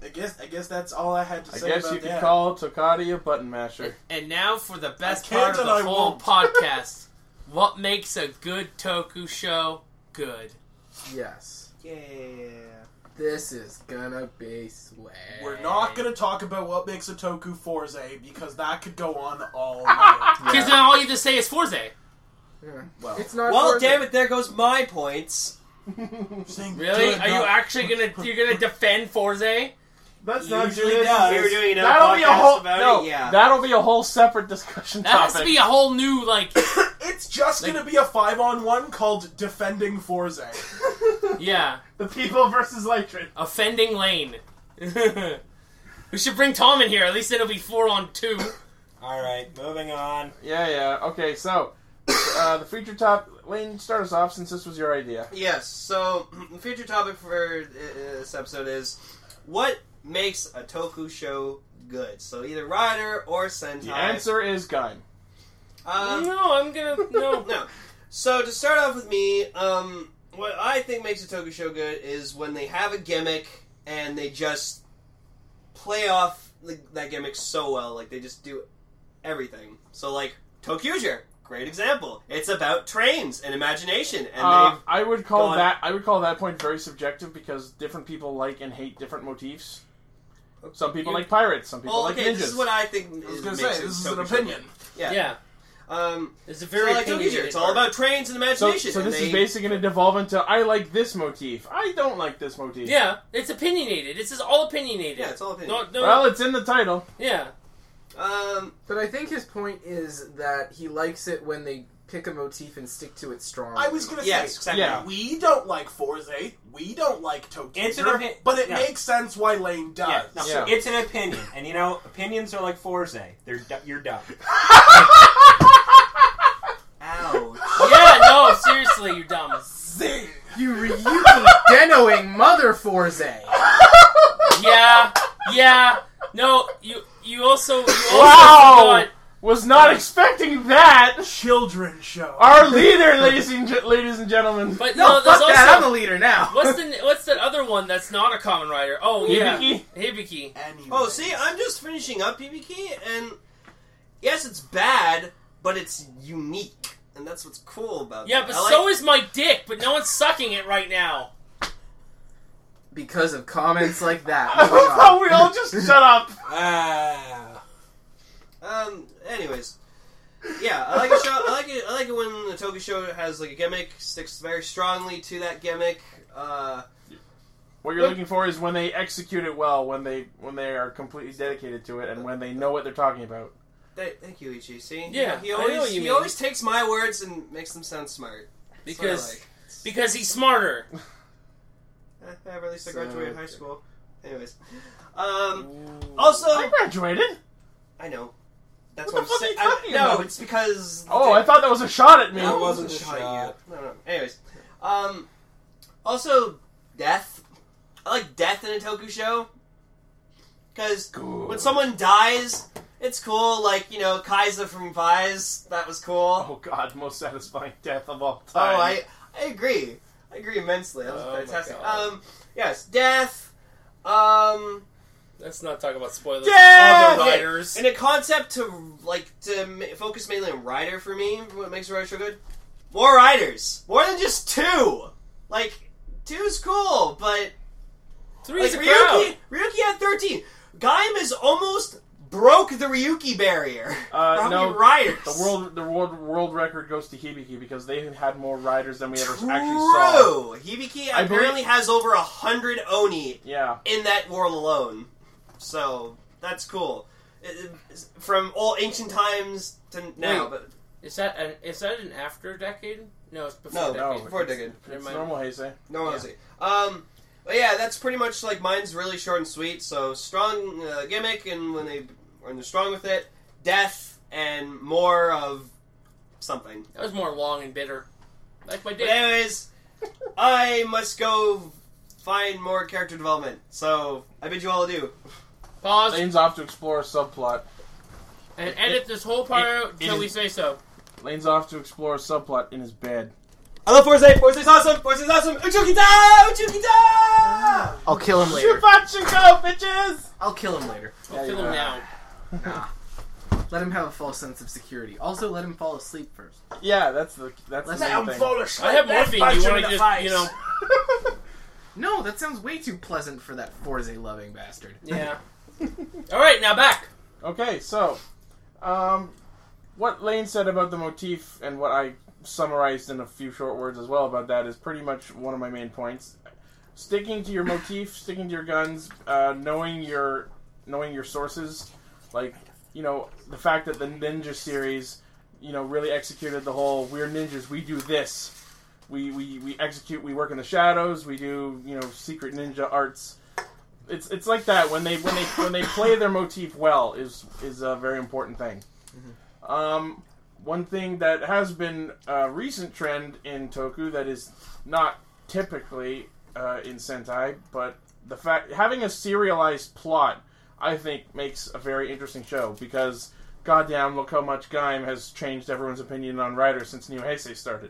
I guess I guess that's all I had to I say guess about you could that. call Tokati a button masher. And now for the best I can't part of and the I whole won't. podcast. What makes a good Toku show good? Yes. Yeah. This is gonna be sweet. We're not going to talk about what makes a Toku Forze because that could go on all night. Because then all you have to say is Forze. Yeah. Well, It's not. Well, worth damn it, there goes my points. saying Really? good Are you God. actually gonna you're gonna defend Forze? That's not Usually good. does. We were doing another That'll be a podcast whole about no. it. Yeah. That'll be a whole separate discussion That has topic. to be a whole new like. It's just Like- going to be a five on one called Defending Forze. Yeah, The people versus Latrin. offending Lane. We should bring Tom in here. At least it'll be four on two. All right, moving on. Yeah, yeah. Okay, so uh, the feature top. Lane, start us off since this was your idea. Yes, so the future topic for uh, this episode is what makes a Toku show good? So either Rider or Sentai. The answer is Gaim. Um, no, I'm gonna no. no. So to start off with me, um, what I think makes a Toku show good is when they have a gimmick and they just play off the, that gimmick so well. Like they just do everything. So like Tokyuger, great example. It's about trains and imagination, and Uh, they've I would call gone- that I would call that point very subjective because different people like and hate different motifs. Some people You- like pirates. Some people well, like okay, ninjas. this is what I think. I was is- going to makes say, a this is an Toku show opinion. good. Yeah. Yeah, Um, it's a so very like Tokyuger, opinionated it's all part. about trains and so, imagination. so and this they, is basically going to devolve into I like this motif. I don't like this motif. Yeah, it's opinionated. This is all opinionated. Yeah, it's all opinion. No, no, Well, it's in the title. yeah. Um, But I think his point is that he likes it when they pick a motif and stick to it strongly. I was going to yes, say, exactly. Yeah. we don't like Forze, we don't like Tokyuger, It's an opi- but it yeah. makes sense why Lane does. Yeah, no, Yeah. it's an opinion, and you know, opinions are like Forze. They're du- you're dumb. Ouch. Yeah, no, seriously, you're dumb. Zing! You Ryuki Denoing Mother Forze. Yeah, yeah. No, you you also you also Wow! forgot. Was not expecting that. Children show. Our leader, ladies and ge- ladies and gentlemen. But No, no, there's fuck that. I'm also the leader now. what's the what's that other one that's not a common rider? Oh yeah, Hibiki? Hibiki. Anyway. Oh, see, I'm just finishing up P B K, and yes, it's bad, but it's unique, and that's what's cool about Yeah, that. but I like- so is my dick. But no one's sucking it right now. Because of comments like that. I Moving love on. how we all just shut up. Ah. Um. Anyways, yeah, I like a show. I like it. I like it when the Toku show has like a gimmick, sticks very strongly to that gimmick. Uh, What you're looking for is when they execute it well, when they when they are completely dedicated to it, and when they know what they're talking about. th- thank you, Ichi. See, Yeah, he I know always what you he mean. always takes my words and makes them sound smart. That's what I Because like. because he's smarter. Eh, at least I So- graduated high school. Anyways, um, also I graduated. I know. That's What what, the I'm fuck are you saying. talking No, about? it's because. Oh, I thought that was a shot at me. No, it It wasn't wasn't a shot shot. at you. No, no. Anyways, um, also death. I like death in a Toku show because when someone dies, it's cool. Like you know, Kaiza from Vice. That was cool. Oh God, most satisfying death of all Oh, time. I I agree. I agree immensely. That was Oh my fantastic. God. Um, yes, death. Um. Let's not talk about spoilers. Yeah! Other Okay, riders. And a concept to like to ma- focus mainly on Rider for me. What makes a Rider so good? More riders, more than just two. Like two's cool, but Three's like a crowd. Ryuki, Ryuki had thirteen. Gaim has almost broke the Ryuki barrier. Uh, for how no, many riders? The world, the world, world record goes to Hibiki because they had more riders than we ever True. actually saw. Hibiki I apparently believe- has over a hundred Oni Yeah, in that world alone. So that's cool. It- it's from all ancient times to now, Wait. but Is that an is that an after decade? No, it's before no, decade. no, before it's- decade. Never it's mind. normal Heisei. No one see. Um, but yeah, that's pretty much like mine's really short and sweet. So strong uh, gimmick, and when they when they're strong with it, death and more of something. That was more long and bitter. Like my But dick. anyways, I must go find more character development. So I bid you all adieu. Pause Lane's off to explore a subplot. and edit this whole part it- out it until is- we say so. Lane's off to explore a subplot in his bed. I love Forza. Forza's awesome. Forza's awesome. Uchukita! Uchukita! I'll kill him later. Shoot, punch, and go, bitches! I'll kill him later. Yeah, Kill you him are. now. Nah. Let him have a false sense of security. Also, let him fall asleep first. Yeah, that's the that's Let's the Let main him thing. fall asleep. I have then morphine. punch You him want in to the just, face. you know? No, that sounds way too pleasant for that Forze loving bastard. Yeah. All right, now back. Okay, so, um, what Lane said about the motif and what I summarized in a few short words as well about that is pretty much one of my main points. Sticking to your motif, sticking to your guns, uh, knowing your knowing your sources, like, you know, the fact that the Ninja series, you know, really executed the whole we're ninjas, we do this. We, we, we execute, we work in the shadows, we do, you know, secret ninja arts. It's it's like that when they when they when they play their motif well is is a very important thing. Mm-hmm. Um, one thing that has been a recent trend in Toku that is not typically uh, in Sentai, but the fact having a serialized plot, I think, makes a very interesting show because goddamn, look how much Gaim has changed everyone's opinion on Rider since Neo Heisei started.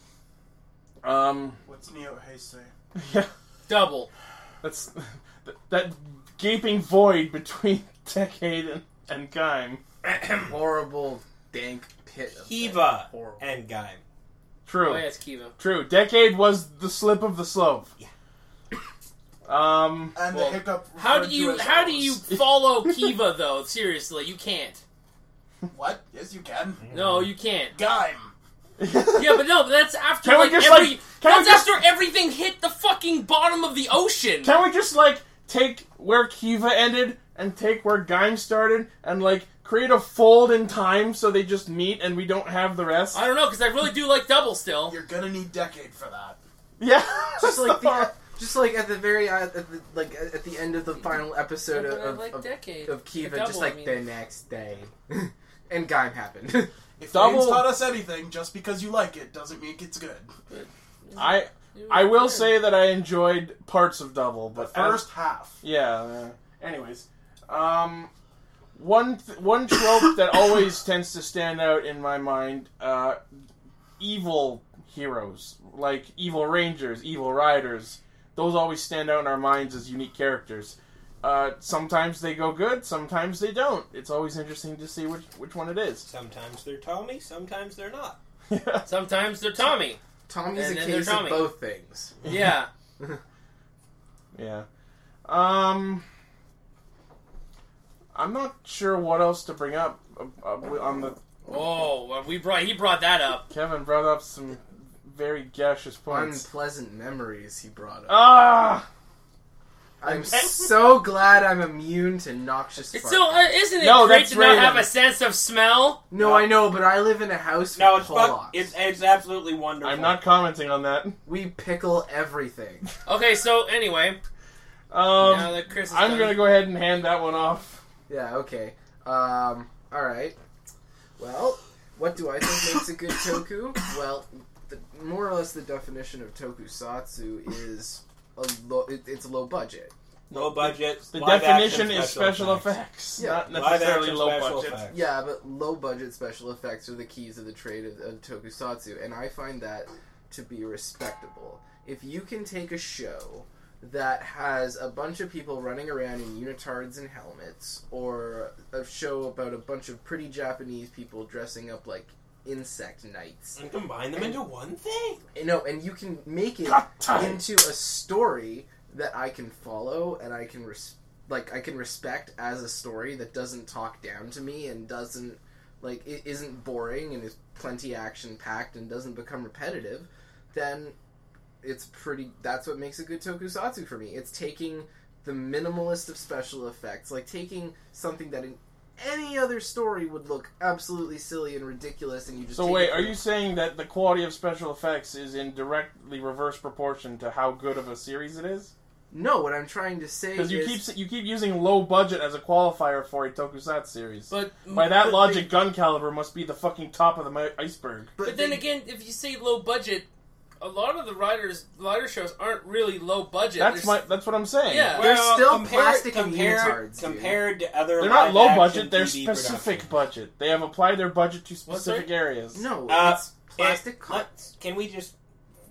Um, What's Neo Heisei? yeah, Double. that's. That gaping void between Decade and, and Gaim. Horrible, dank pit of Kiva horrible. and Gaim. True. Oh, yeah, it's Kiva. True. Decade was the slip of the slope. Yeah. Um. And Well, the hiccup. How do referred you to as how do O's. you follow Kiva though? Seriously, you can't. What? Yes, you can. No, you can't. Gaim. Yeah, but no, but that's after Can we like just, every. like- can we that's just- after everything hit the fucking bottom of the ocean. Can we just like take where Kiva ended and take where Gaim started and like create a fold in time so they just meet and we don't have the rest? I don't know because I really do like Double still. You're gonna need Decade for that. Yeah. Just like the, just like at the very uh, at the, like at the end of the final episode Yeah, of but I of, like of, Decade. of Kiva, Double, just like I mean. the next day, and Gaim happened. If Double- Lane's taught us anything, just because you like it doesn't mean it's good. I I will say that I enjoyed parts of Double, The but first half. Yeah. Uh, anyways, um, one th- one trope that always tends to stand out in my mind: uh, evil heroes, like evil rangers, evil riders. Those always stand out in our minds as unique characters. Uh, sometimes they go good, sometimes they don't. It's always interesting to see which which one it is. Sometimes they're Tommy, sometimes they're not. Sometimes they're Tommy. Tommy's And a then they're case of Tommy. both things. Yeah. Yeah. Um, I'm not sure what else to bring up uh, uh, on the. Oh, well, we brought he brought that up. Kevin brought up some very gaseous points. Unpleasant memories he brought up. Ah! I'm so glad I'm immune to noxious It's fart. so uh, isn't it No, great that's to not Raiden. have a sense of smell? No, I know, but I live in a house No, with it's fuck, Polacks. it's it's absolutely wonderful. I'm not commenting on that. We pickle everything. Okay, so anyway, Um, now that Chris is I'm done. gonna go ahead and hand that one off. Yeah, okay. Um, alright. Well, what do I think makes a good toku? Well, the, more or less the definition of tokusatsu is a low, it, it's low budget. Low budget. The live definition action is special effects, Yeah. not Live necessarily action low special budget. effects. Yeah, but low budget special effects are the keys of the trade of, of tokusatsu, and I find that to be respectable. If you can take a show that has a bunch of people running around in unitards and helmets, or a show about a bunch of pretty Japanese people dressing up like insect knights, And combine them into one thing. you know, and you can make it Got time. into a story that I can follow and I can res- like I can respect as a story that doesn't talk down to me and doesn't like it isn't boring and is plenty action packed and doesn't become repetitive, then it's pretty that's what makes a good tokusatsu for me. It's taking the minimalist of special effects, like taking something that in any other story would look absolutely silly and ridiculous, and you just So take wait, it are from- you saying that the quality of special effects is in directly reverse proportion to how good of a series it is? No, what I'm trying to say Because you is keep you keep using low budget as a qualifier for a tokusatsu series. But By that but logic, they- Gun Caliber must be the fucking top of the mi- iceberg. but then they- again, if you say low budget, a lot of the writers rider shows aren't really low budget. That's They're my that's what I'm saying. Yeah. They're still compared, plastic and compared, unitards, dude. compared to other. They're not live low action budget, they're T V specific productions. budget. They have applied their budget to What's specific that? areas. No, Uh, it's plastic It- cuts. let's- Can we just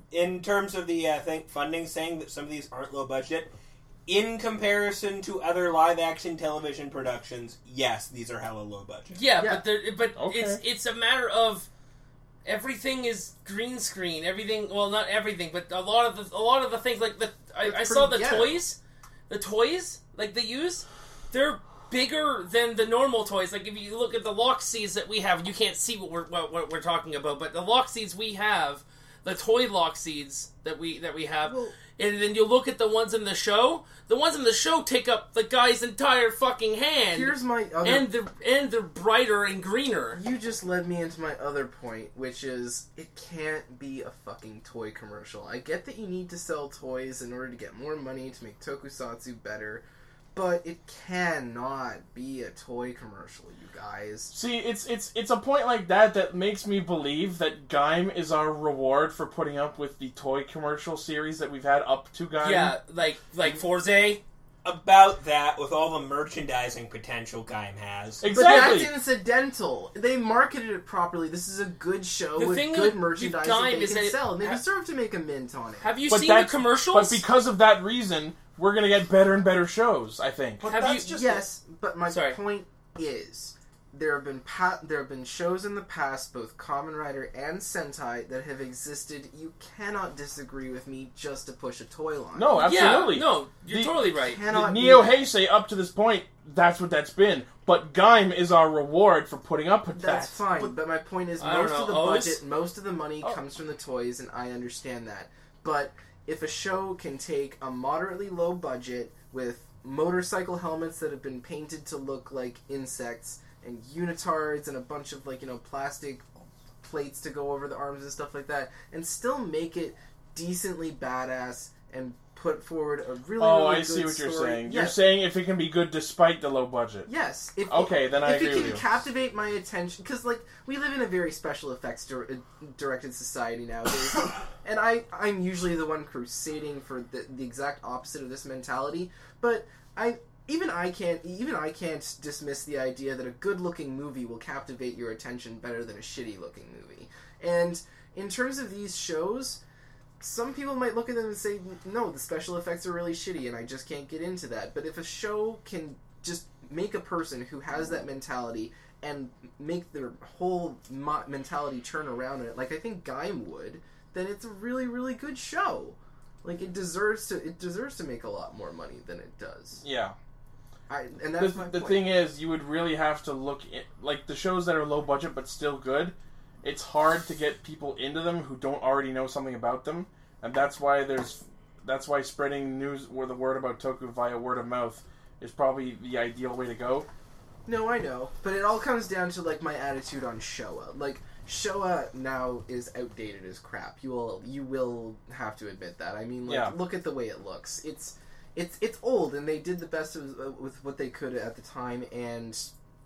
in terms of the uh, think funding, saying that some of these aren't low budget, in comparison to other live action television productions, yes, these are hella low budget. Yeah, Yeah. but there, but Okay. it's it's a matter of everything is green screen. Everything, well, not everything, but a lot of the a lot of the things like the I, It's I saw the pretty ghetto. toys, the toys like they use, they're bigger than the normal toys. Like if you look at the lock seeds that we have, you can't see what we're what, what we're talking about, but the lock seeds we have, the toy lock seeds that we that we have. Well- and then you look at the ones in the show. The ones in the show take up the guy's entire fucking hand. Here's my other... and they're and they're brighter and greener. You just led me into my other point, which is it can't be a fucking toy commercial. I get that you need to sell toys in order to get more money to make tokusatsu better, but it cannot be a toy commercial, you guys. See, it's it's it's a point like that that makes me believe that Gaim is our reward for putting up with the toy commercial series that we've had up to Gaim. Yeah, like like Forze. About that, with all the merchandising potential Gaim has, Exactly. But that's incidental. They marketed it properly. This is a good show The with thing good with merchandise Gaim that they is can that it- sell, and they ha- deserve to make a mint on it. Have you But seen the that's- commercials? But because of that reason, we're gonna get better and better shows, I think. But Have that's you- just Yes, but my Sorry. point is there have been pa- there have been shows in the past, both Kamen Rider and Sentai, that have existed. You cannot disagree with me just to push a toy line. No, absolutely. Yeah, no, you're The- totally right. Cannot The be Neo that. Heisei, up to this point, that's what that's been. But Gaim is our reward for putting up with That's that. fine, but my point is I don't most know, of the O's? budget, most of the money Oh. comes from the toys, and I understand that. But if a show can take a moderately low budget with motorcycle helmets that have been painted to look like insects and unitards and a bunch of like you know plastic plates to go over the arms and stuff like that, and still make it decently badass and put forward a really Oh, really I good see what you're story. saying. You're Yes. saying if it can be good despite the low budget. Yes. If, Okay, then I if agree it can with you. captivate my attention, because like we live in a very special effects dir- directed society nowadays, and I I'm usually the one crusading for the, the exact opposite of this mentality. But I even I can't even I can't dismiss the idea that a good looking movie will captivate your attention better than a shitty looking movie. And in terms of these shows, some people might look at them and say, no, the special effects are really shitty and I just can't get into that. But if a show can just make a person who has that mentality and make their whole mo- mentality turn around in it, like I think Gaim would, then it's a really, really good show. Like it deserves to it deserves to make a lot more money than it does. Yeah. I, and The, that's my the point. thing is, you would really have to look at, like, the shows that are low budget but still good, it's hard to get people into them who don't already know something about them, and that's why there's, that's why spreading news or the word about Toku via word of mouth is probably the ideal way to go. No, I know, but it all comes down to like my attitude on Showa. Like Showa now is outdated as crap. You will you will have to admit that. I mean, like Yeah. look at the way it looks. It's it's it's old, and they did the best of, uh, with what they could at the time. And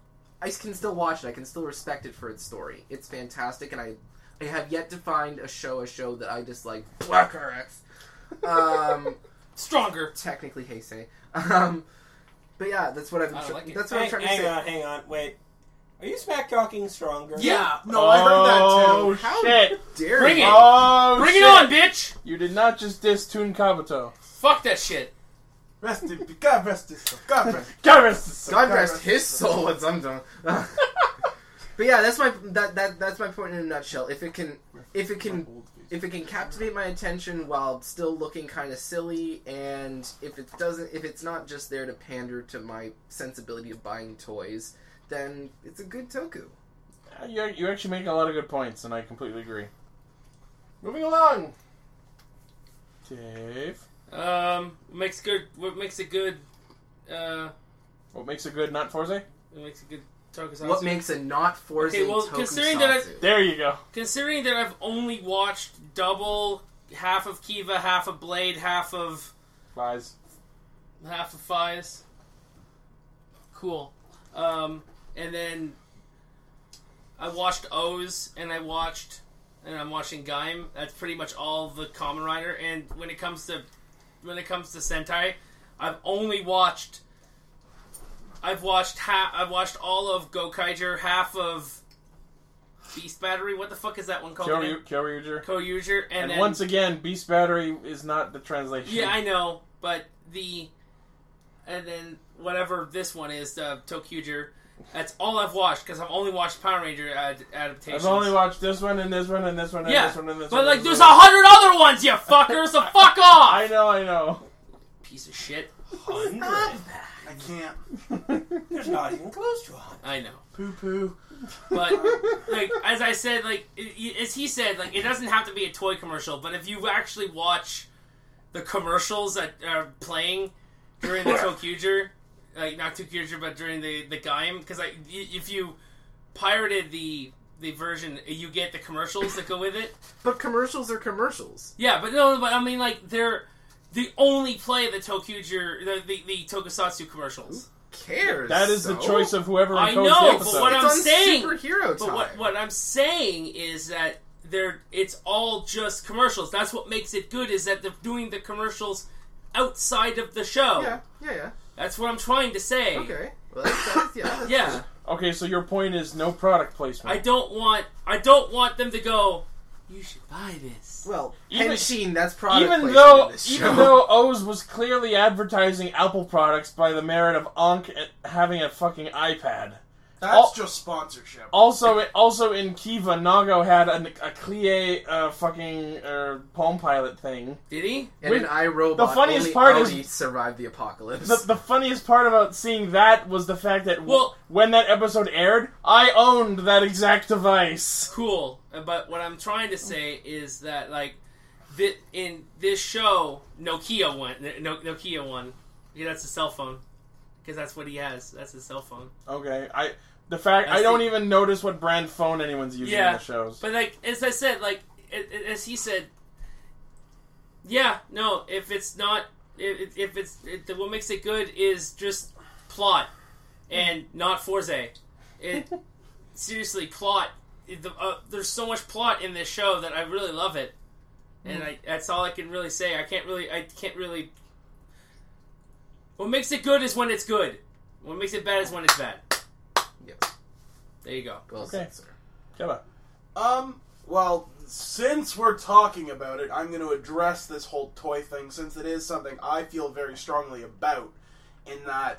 I can still watch it. I can still respect it for its story. It's fantastic, and I I have yet to find a show a show that I dislike. Black R X. Um. Stronger. Technically, Heisei. Um, but yeah, that's what I've. I don't tr- like it. That's what I'm hang, trying to hang say. on, hang on, wait. Are you smack talking stronger? Yeah. No, I heard that Oh, too. How shit. dare Bring you? it. Oh, Bring shit. it on, bitch! You did not just diss Toon Kabuto. Fuck that shit. Rest in peace. God rest his soul. God rest. God rest his soul. God God rest rest his his soul once I'm done. But yeah, that's my that, that that's my point in a nutshell. If it can if it can if it can captivate my attention while still looking kind of silly, and if it doesn't if it's not just there to pander to my sensibility of buying toys, then it's a good toku. You, you actually make a lot of good points, and I completely agree. Moving along. Dave. Um, makes good. What makes it good? Uh, What makes it good, not Forze? it makes it good. Tokusatsu. What makes a not Forza Okay, well, tokusatsu? considering that I- There you go. Considering that I've only watched double, half of Kiva, half of Blade, half of Lies. half of Fies. Cool. Um, and then I watched O's, and I watched, and I'm watching Gaim. That's pretty much all the Kamen Rider. And when it comes to, when it comes to Sentai, I've only watched. I've watched half. I've watched all of Gokaiger, half of Beast Battery. What the fuck is that one called? Kyoryu- Kyoryuger. Kyoryuger. And, And then, once again, Beast Battery is not the translation. yeah, I know, but the and then whatever this one is, uh, Tokyuger. That's all I've watched because I've only watched Power Ranger ad- adaptations. I've only watched this one and this one and this one and yeah, this one and this but one. like and there's this a one. hundred other ones, you fucker. So fuck off. I know, I know. Piece of shit. Hundred. I can't. There's not even close to a hundred. I know. Poo poo. But like as I said, like it, as he said, like it doesn't have to be a toy commercial. But if you actually watch the commercials that are playing during the Tokyuger, like not Tokyuger, but during the the Gaim, because like if you pirated the the version, you get the commercials that go with it. But commercials are commercials. Yeah, but no, but I mean like they're the only play the Tokyuger, the the, the Tokusatsu commercials. Cares? That is the so? choice of whoever I encodes know, the but episode. what It's I'm on saying- superhero time. But what what I'm saying is that they're it's all just commercials. That's what makes it good. Is that they're doing the commercials outside of the show. Yeah, yeah, yeah. That's what I'm trying to say. Okay. Well, that's, that's yeah. That's Yeah. Okay, so your point is no product placement. I don't want I don't want them to go, you should buy this. Well, Even- Henshin, that's product even placement though, in this even show. though O's was clearly advertising Apple products by the merit of Ankh having a fucking iPad. That's All- just sponsorship. Also, also in Kiva, Nago had a, a Clie uh, fucking uh, Palm Pilot thing. Did he? And Wait, an iRobot, the funniest only part is- Audi survived the apocalypse. The, the funniest part about seeing that was the fact that w- Well- when that episode aired, I owned that exact device. Cool. But what I'm trying to say is that like thi- in this show, Nokia one, no, Nokia one, yeah, that's a cell phone. Because that's what he has. That's his cell phone. Okay, I the fact That's I don't the- even notice what brand phone anyone's using in Yeah, the shows. but like as I said, like it, it- as he said, yeah, no. If it's not, if, if it's it, what makes it good is just plot and not Forze. It seriously plot. It, the, uh, there's so much plot in this show that I really love it, and I that's all I can really say. I can't really, I can't really. What makes it good is when it's good. What makes it bad is when it's bad. yes. There you go. Well Okay. said, sir. Keva. Um, well, since we're talking about it, I'm going to address this whole toy thing since it is something I feel very strongly about. In that,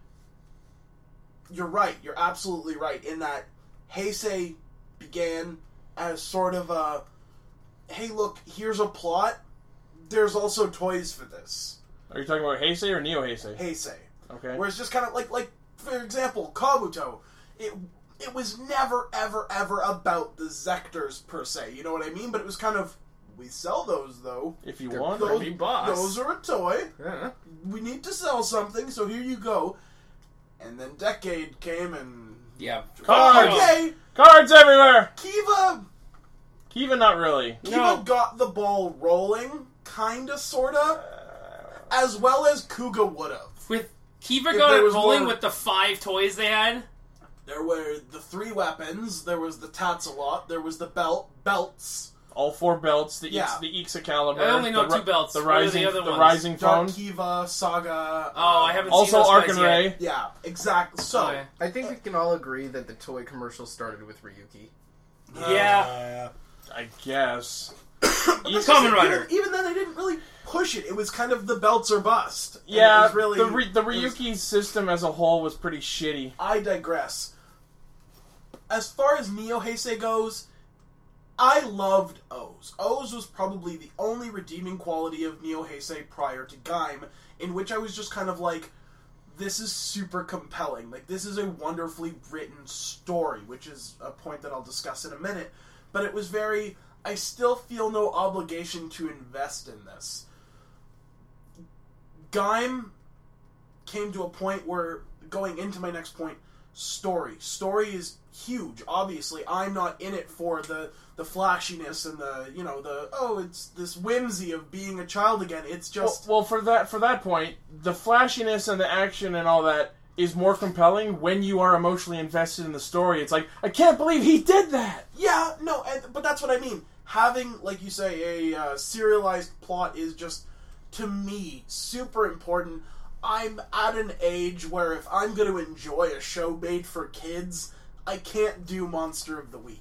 you're right, you're absolutely right, in that Heisei began as sort of a, hey look, here's a plot, there's also toys for this. Are you talking about Heisei or Neo Heisei? Heisei. Okay. Where it's just kind of like, like for example, Kabuto. It it was never, ever, ever about the Zectors per se. You know what I mean? But it was kind of, we sell those though. If you They're want. Those, Pretty boss. those are a toy. Yeah. We need to sell something, so here you go. And then Decade came and Yeah. Cards! okay, Cards everywhere! Kiva, Kiva, not really. Kiva No. got the ball rolling, kinda, sorta, as well as Kuga would've. With Kiva If got there it was rolling more- with the five toys they had. There were the three weapons. There was the Tatsalot. There was the belt, belts. All four belts, the Yeah. Ex, the Excalibur. I only know the, two belts. The What are the rising, other the ones? rising Dark phone. Kiva, Saga. Oh, I haven't Also, seen those Arc guys and yet. Ray. Yeah, exactly. So, Okay. I think we can all agree that the toy commercial started with Ryuki. Yeah. I guess. Kamen Rider. even, even then, they didn't really push it. It was kind of the belts or bust. And Yeah, it was really, the, Ry- the it was- Ryuki system as a whole was pretty shitty. I digress. As far as Neo Heisei goes, I loved O's. O's was probably the only redeeming quality of Neo Heisei prior to Gaim, in which I was just kind of like, this is super compelling. Like, this is a wonderfully written story, which is a point that I'll discuss in a minute. But it was very, I still feel no obligation to invest in this. Gaim came to a point where, going into my next point, story. Story is huge. Obviously, I'm not in it for the the flashiness and the, you know, the, oh, it's this whimsy of being a child again. It's just, Well, well, for that for that point, the flashiness and the action and all that is more compelling when you are emotionally invested in the story. It's like, I can't believe he did that. yeah, no, and, but that's what I mean. Having, like you say, a uh, serialized plot is just, to me, super important. I'm at an age where if I'm going to enjoy a show made for kids, I can't do Monster of the Week.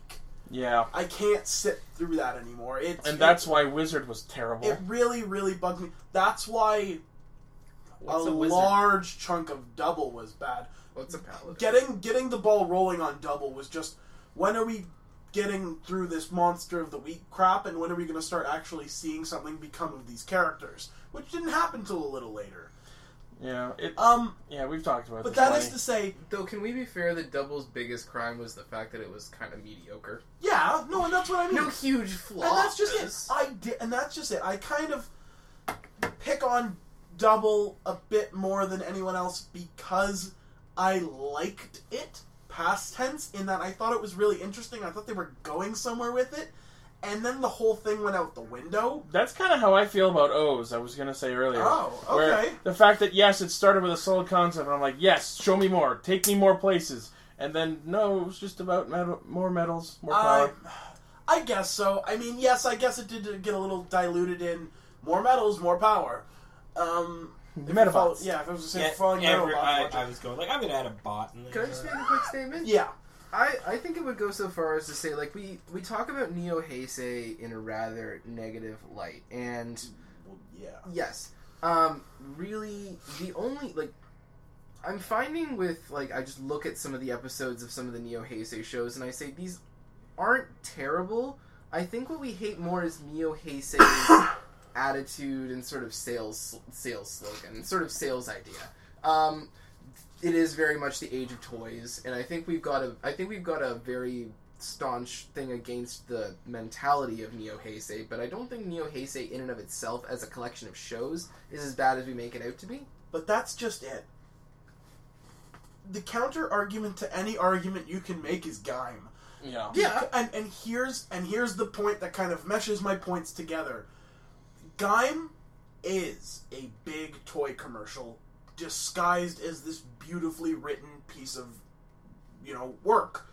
Yeah. I can't sit through that anymore. It's, And that's why Wizard was terrible. It really, really bugged me. That's why What's a, a wizard? large chunk of Double was bad. What's a paladin? Getting getting the ball rolling on Double was just, when are we getting through this monster of the week crap, and when are we going to start actually seeing something become of these characters? Which didn't happen till a little later. Yeah. It, Um, yeah, we've talked about but this. that plenty. is to say, Though, can we be fair that Double's biggest crime was the fact that it was kind of mediocre? yeah, no, and that's what I mean. No huge flaws. And that's just it. I did, and that's just it. I kind of pick on Double a bit more than anyone else because I liked it, past tense, in that I thought it was really interesting. I thought they were going somewhere with it, and then the whole thing went out the window. That's kind of how I feel about O's, I was going to say earlier. Oh, Where okay. the fact that, yes, it started with a solid concept, and I'm like, yes, show me more. Take me more places. And then, no, it was just about medal, more medals, more I, power. I guess so. I mean, yes, I guess it did get a little diluted in more medals, more power. Um, if Metabots. you follow- Yeah, if I was to say Yeah, following every- Metabots, I, watch I it. was going like I'm gonna add a bot. In there. Can I just make a quick statement? Yeah. I, I think it would go so far as to say, like, we, we talk about Neo Heisei in a rather negative light. And, Well, yeah. yes, um, really, the only, like, I'm finding with, like, I just look at some of the episodes of some of the Neo Heisei shows, and I say, these aren't terrible. I think what we hate more is Neo Heisei's attitude and sort of sales sales slogan, sort of sales idea. Um, it is very much the age of toys, and I think we've got a I think we've got a very staunch thing against the mentality of Neo Heisei, but I don't think Neo Heisei in and of itself as a collection of shows is as bad as we make it out to be. But that's just it. The counter argument to any argument you can make is Gaim. Yeah. Yeah. And and here's and here's the point that kind of meshes my points together. Gaim is a big toy commercial disguised as this beautifully written piece of, you know, work.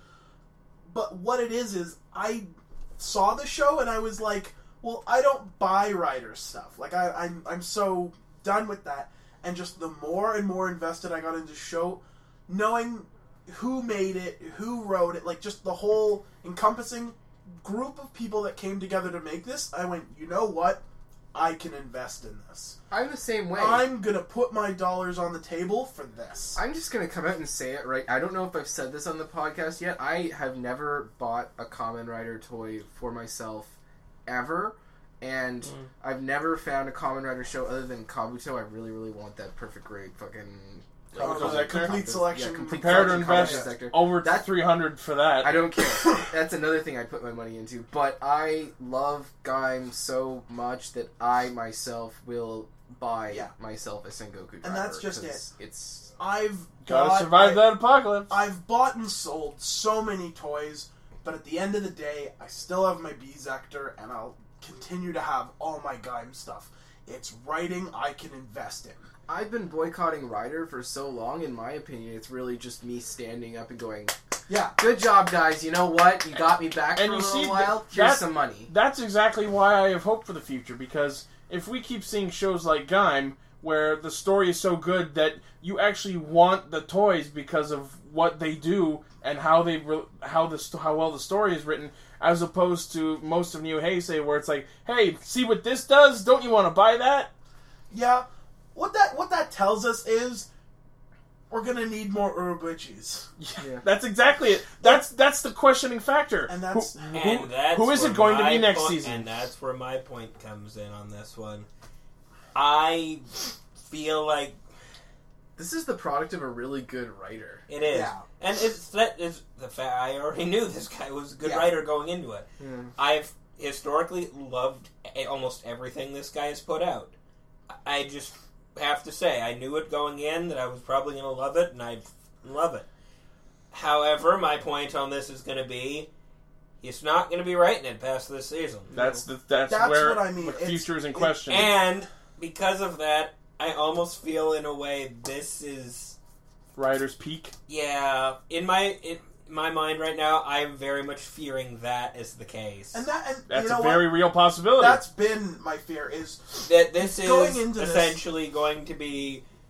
But what it is is I saw the show and I was like, well, I don't buy writer stuff. Like I, I'm I'm so done with that. And just the more and more invested I got into show, knowing who made it, who wrote it, like just the whole encompassing group of people that came together to make this, I went, you know what? I can invest in this. I'm the same way. I'm gonna put my dollars on the table for this. I'm just gonna come out and say it right. I don't know if I've said this on the podcast yet. I have never bought a Kamen Rider toy for myself ever, and Mm. I've never found a Kamen Rider show other than Kabuto. I really, really want that perfect grade fucking. Oh, Kabuto that Sector? complete selection. Yeah, complete Prepare to collection Kabuto invest Sector. over That- three hundred for that. I don't care. That's another thing I'd put my money into. But I love Gaim so much that I myself will buy Yeah. myself a Sengoku driver. And that's just 'cause It's I've Gotta got- survive I- that apocalypse. I've bought and sold so many toys, but at the end of the day, I still have my B-Sector, and I'll continue to have all my Gaim stuff. It's writing I can invest in. I've been boycotting Ryder for so long. In my opinion, it's really just me standing up and going, Yeah. "Good job, guys. You know what? You got me back And for a you little see, while. th- Here's that- some money." That's exactly why I have hope for the future, because if we keep seeing shows like Gaim, where the story is so good that you actually want the toys because of what they do and how they re- how the st- how well the story is written, as opposed to most of Neo Heisei, where it's like, hey, see what this does? Don't you want to buy that? Yeah. What that what that tells us is we're gonna need more Urobuchis. Yeah. That's exactly it. That's that's the questioning factor. And that's- Who- And who- that's who is where it going to my be next point- season? And that's where my point comes in on this one. I feel like This is the product of a really good writer. it is, Yeah. and it's that is the fact. I already knew this guy was a good Yeah. writer going into it. Yeah. I've historically loved a- almost everything this guy has put out. I just have to say, I knew it going in that I was probably going to love it, and I love it. However, my point on this is going to be, he's not going to be writing it past this season. That's the that's, That's where what I mean. the It's- future is in it- question. And because of that, I almost feel in a way this is, Writer's peak. yeah, in my in my mind right now, I'm very much fearing that is the case. And that and That's you know a very what? real possibility. That's been my fear is that this is Going into this- essentially going to be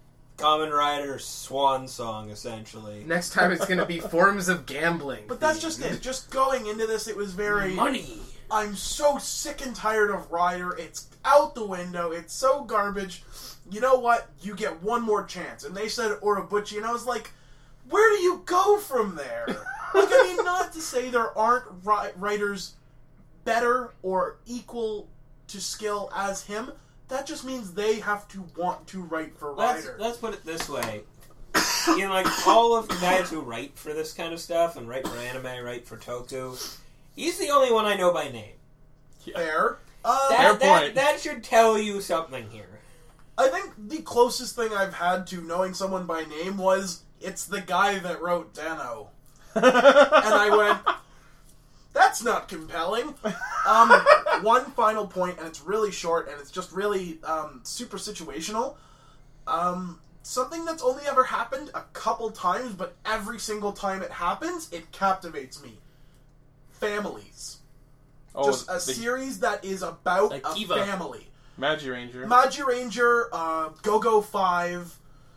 Kamen Rider's swan song, essentially. Next time it's gonna be forms of gambling. But that's just it. Just going into this, it was very... Money. I'm so sick and tired of Ryder. It's out the window. It's so garbage. You know what? You get one more chance. And they said Urabuchi, and I was like, where do you go from there? Like, I mean, not to say there aren't ri- writers better or equal to skill as him. That just means they have to want to write for Let's, Ryder. let's put it this way. You know, like, all of the guys who write for this kind of stuff, and write for anime, write for Toku, he's the only one I know by name. Fair. Uh, That, Fair that, point. that should tell you something here. I think the closest thing I've had to knowing someone by name was, it's the guy that wrote Dano. And I went, that's not compelling. Um, one final point, and it's really short, and it's just really um, super situational. Um, something that's only ever happened a couple times, but every single time it happens, it captivates me. Families. Oh, just a the series that is about Like a Kiva. family. Magi Ranger. Magi Ranger, uh, Go-Go five.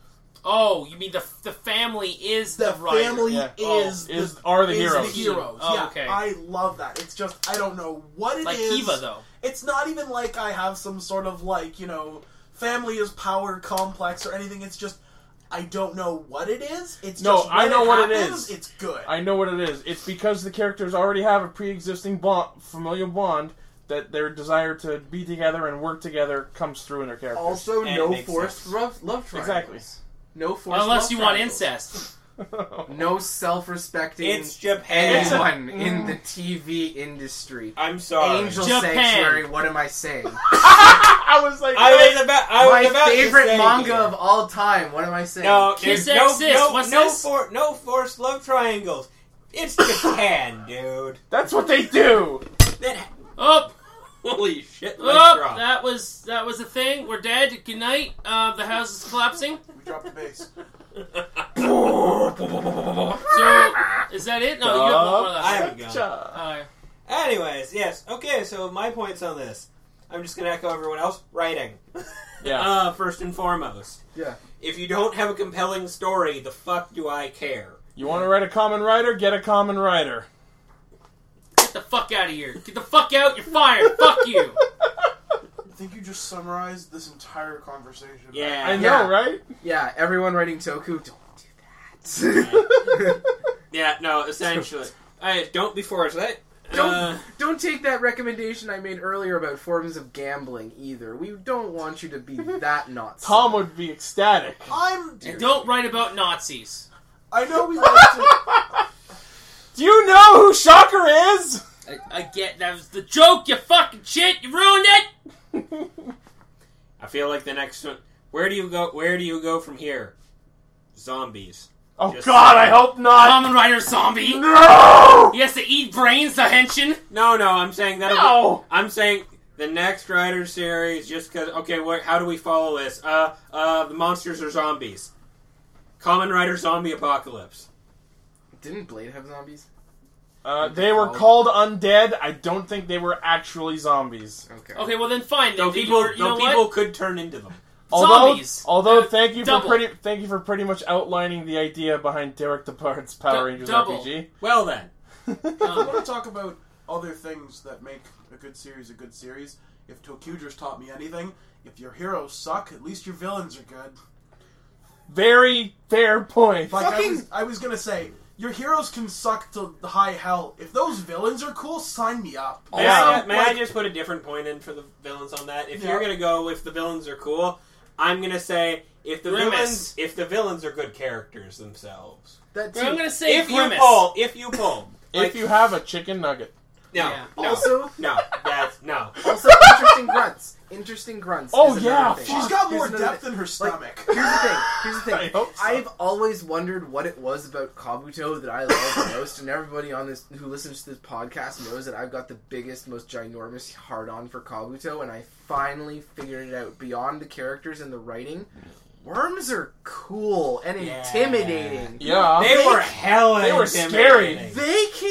Oh, you mean the the family is the, The writer. family Yeah. is, Oh, is- the, are the is heroes. the heroes. Oh, yeah, okay. I love that. It's just I don't know what it is. Like Kiva, though. It's not even like I have some sort of like you know family is power complex or anything. It's just I don't know what it is. It's No, just when I know it what it happens, is. It's good. I know what it is. It's because the characters already have a pre-existing bond, familial bond, that their desire to be together and work together comes through in their characters. Also, And it no makes forced sense. love, love triangles. Exactly. No forced Unless love you want triangles. incest. No self-respecting It's Japan. anyone in the T V industry. I'm sorry. Angel Japan. Sanctuary, what am I saying? I was like, I was about. I My was about favorite to say manga here. of all time, what am I saying? No, Kiss there's no, Exist. no, What's no, this? For, no forced love triangles. It's Japan, dude. that's what they do. That, Oh, holy shit! oh, Let's drop. that was that was a thing. We're dead. Good night. Uh, the house is collapsing. We dropped the bass. So, is that it? No, you have one more left. I haven't gone. Uh, Anyways, yes. Okay, so my points on this. I'm just going to echo everyone else. Writing. Yeah. Uh, first and foremost. Yeah. If you don't have a compelling story, the fuck do I care? You want to write a common writer? Get a common writer. get the fuck out of here. Get the fuck out. You're fired. Fuck you. I think you just summarized this entire conversation. Yeah. I know, Yeah. right? Yeah, everyone writing Toku, don't do that. Yeah, no, essentially. I, don't be forced. That, Don't uh, don't take that recommendation I made earlier about forms of gambling either. We don't want you to be that nuts. Tom would be ecstatic. I'm. And don't write about Nazis. I know we like to. Do you know who Shocker is? I, I get that was the joke. You fucking shit. You ruined it. I feel like the next one. Where do you go? Where do you go from here? Zombies. Oh Just God, I saying. hope not. Common Rider zombie. No! He has to eat brains, the henshin. No, no, I'm saying that. No! I'm saying the next Rider series. Just because. Okay, what? How do we follow this? Uh, uh, the monsters are zombies. Common Rider zombie apocalypse. Didn't Blade have zombies? Uh, they were called undead. I don't think they were actually zombies. Okay. Okay, well then fine. Then Though people, you, you know though people what? could turn into them. Although, Zombies. although, Uh, thank you double. for pretty, thank you for pretty much outlining the idea behind Derek Depard's Power Du- Rangers double. R P Well then, I Um, want to talk about other things that make a good series a good series. If Tokuger's taught me anything, if your heroes suck, at least your villains are good. Very fair point. Like I Fucking- was, I was gonna say, your heroes can suck to the high hell. If those villains are cool, sign me up. may, Yeah. I, may like- I just put a different point in for the villains on that? If Yeah. you're gonna go if the villains are cool, I'm gonna say if the Grimace. villains if the villains are good characters themselves. That too. Well, I'm gonna say If you Grimace. pull, if you pull, If like, you have a chicken nugget, no, Yeah. no, Also- no, that's no. Also, interesting grunts. Interesting grunts. Oh, is yeah, another thing. She's got more Here's another depth thing. in her stomach. Here's the thing. Here's the thing. I hope so. I've always wondered what it was about Kabuto that I love the most, and everybody on this who listens to this podcast knows that I've got the biggest, most ginormous hard-on for Kabuto, and I finally figured it out. Beyond the characters and the writing, worms are cool and Yeah. intimidating. yeah, They were hella They were intimidating. scary. They can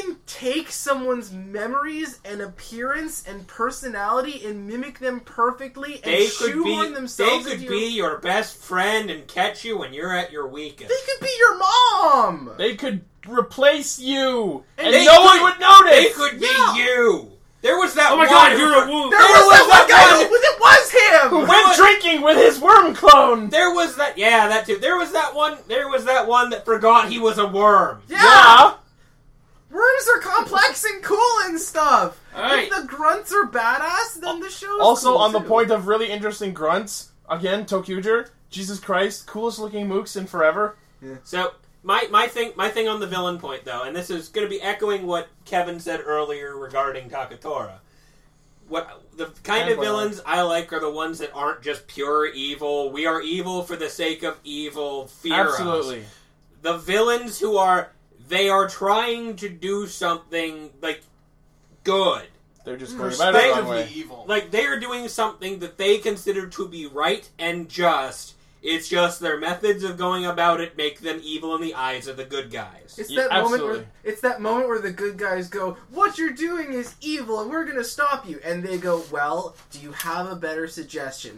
take someone's memories and appearance and personality and mimic them perfectly and They could shoehorn be. themselves They could into be your... your best friend and catch you when you're at your weakest. They could be your mom! They could replace you, and, They no could- one would notice. They could Yeah. be you. There was that. Oh my one god, who- you're a woo! There There was, was that that one guy one- who... It was him! Who went drinking with his worm clone. There was that. Yeah, that too. There was that one. There was that one that forgot he was a worm. Yeah! Yeah. Worms are complex and cool and stuff! Alright. If the grunts are badass, then the show's Also, cool on the too. point of really interesting grunts, again, Tokuger, Jesus Christ, coolest looking mooks in forever. So my my thing my thing on the villain point though, and this is going to be echoing what Kevin said earlier regarding Takatora. What the kind And of what villains I like are the ones that aren't just pure evil. We are evil for the sake of evil. Fear us. Absolutely. The villains who are they are trying to do something like good. They're just going about it the wrong Respectively way. evil. Like they are doing something that they consider to be right and just. It's just their methods of going about it make them evil in the eyes of the good guys. It's Yeah, that moment absolutely. where it's that moment where the good guys go, "What you're doing is evil, and we're gonna stop you." And they go, "Well, do you have a better suggestion?"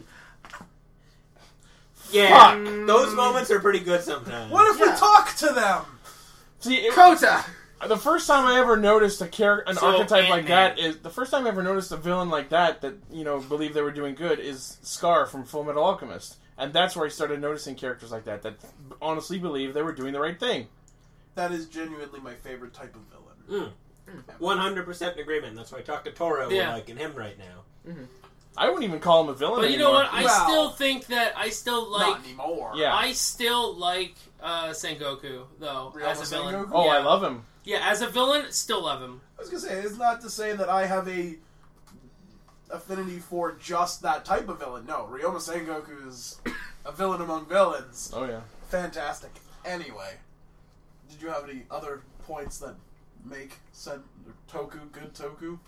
Yeah, Fuck. those moments are pretty good sometimes. What if Yeah. we talk to them? See, it, Kota. the first time I ever noticed a char- an So, archetype like Ant-Man. that is the first time I ever noticed a villain like that that you know believed they were doing good is Scar from Full Metal Alchemist, and that's where I started noticing characters like that that honestly believed they were doing the right thing. That is genuinely my favorite type of villain. One hundred percent in agreement. That's why Takatoro Yeah. we're liking him right now. I wouldn't even call him a villain. But you know anymore. what? I Well, still think that I still like. Not anymore. Yeah. I still like uh, Sengoku though Ryoma as a villain. Sengoku? Oh, I Yeah. love him. Yeah, as a villain, still love him. I was gonna say it's not to say that I have a affinity for just that type of villain. No, Ryoma Sengoku is a villain among villains. Oh yeah. Fantastic. Anyway, did you have any other points that make Sen- Toku good Toku?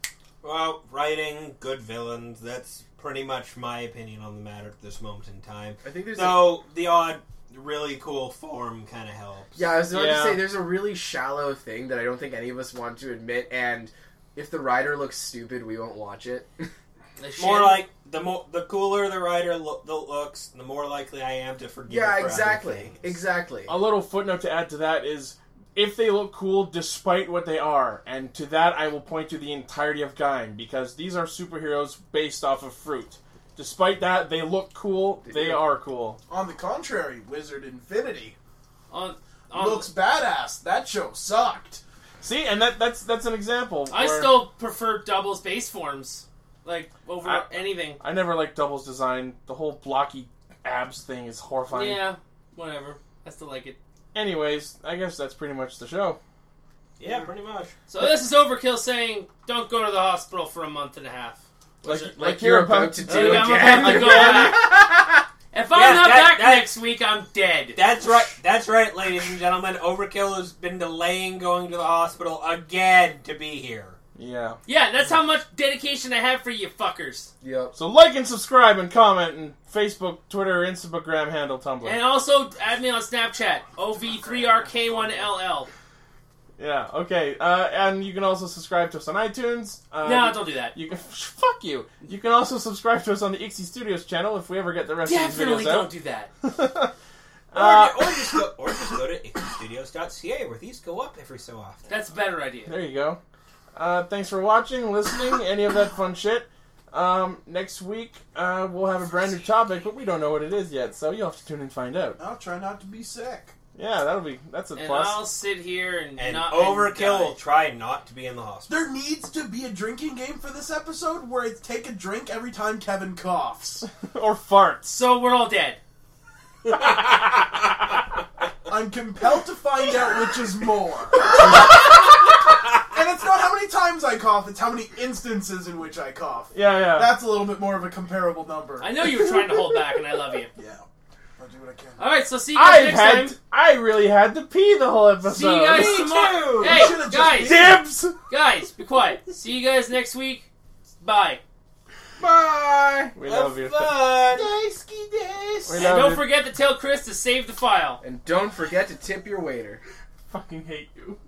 Well, writing good villains. That's pretty much my opinion on the matter at this moment in time. I think there's a, Though the odd, really cool form kind of helps. yeah. I was about Yeah. to say there's a really shallow thing that I don't think any of us want to admit, and if the writer looks stupid, we won't watch it. The More Shin- like the more the cooler the writer lo- the looks, the more likely I am to forgive. yeah, it for other exactly, things. exactly. A little footnote to add to that is if they look cool despite what they are, and to that I will point to the entirety of Gaim, because these are superheroes based off of fruit. Despite that, they look cool, they do. are cool. On the contrary, Wizard Infinity on, on, looks badass. That show sucked. See, and that that's that's an example. I where still prefer Double's base forms, like over I- anything. I never liked Double's design. The whole blocky abs thing is horrifying. Yeah, whatever. I still like it. Anyways, I guess that's pretty much the show. Yeah, pretty much. So this is Overkill saying, don't go to the hospital for a month and a half. Like, Was it- like, like you're you're about about to to do. do I'm again. about to go back. If I'm Yeah, not that- back that- next week, I'm dead. That's right. That's right, ladies and gentlemen. Overkill has been delaying going to the hospital again to be here. Yeah. Yeah, that's how much dedication I have for you fuckers. Yep. So like and subscribe and comment and Facebook, Twitter, Instagram handle, Tumblr. And also add me on Snapchat, O V three R K one L L. Yeah. Okay. Uh, and you can also subscribe to us on iTunes. Uh, No, don't do that. You can fuck you. You can also subscribe to us on the Ixie Studios channel if we ever get the rest Definitely of don't these do that. videos out. Or, uh, or just go, or just go to ixie studios dot c a where these go up every so often. That's a better idea. there you go. Uh, thanks for watching, listening, any of that fun shit. Um, next week uh, we'll have a brand new topic, but we don't know what it is yet, so you'll have to tune in and find out. I'll try not to be sick. Yeah, that'll be that's a And plus. I'll sit here and, And not Overkill and will try not to be in the hospital. There needs to be a drinking game for this episode where it's take a drink every time Kevin coughs. or farts. So we're all dead. I'm compelled to find out which is more. And it's not how many times I cough, it's how many instances in which I cough. Yeah, yeah. That's a little bit more of a comparable number. I know you were trying to hold back, and I love you. Yeah. I'll do what I can. All right, so see you guys I've next had. time. I really had to pee the whole episode. See you guys Me tomorrow. too. Hey, You should've just guys, Dibs. guys, be quiet. See you guys next week. Bye. Bye. We Have love you. fun. We And love don't you. forget to tell Chris to save the file. And don't forget to tip your waiter. Fucking hate you.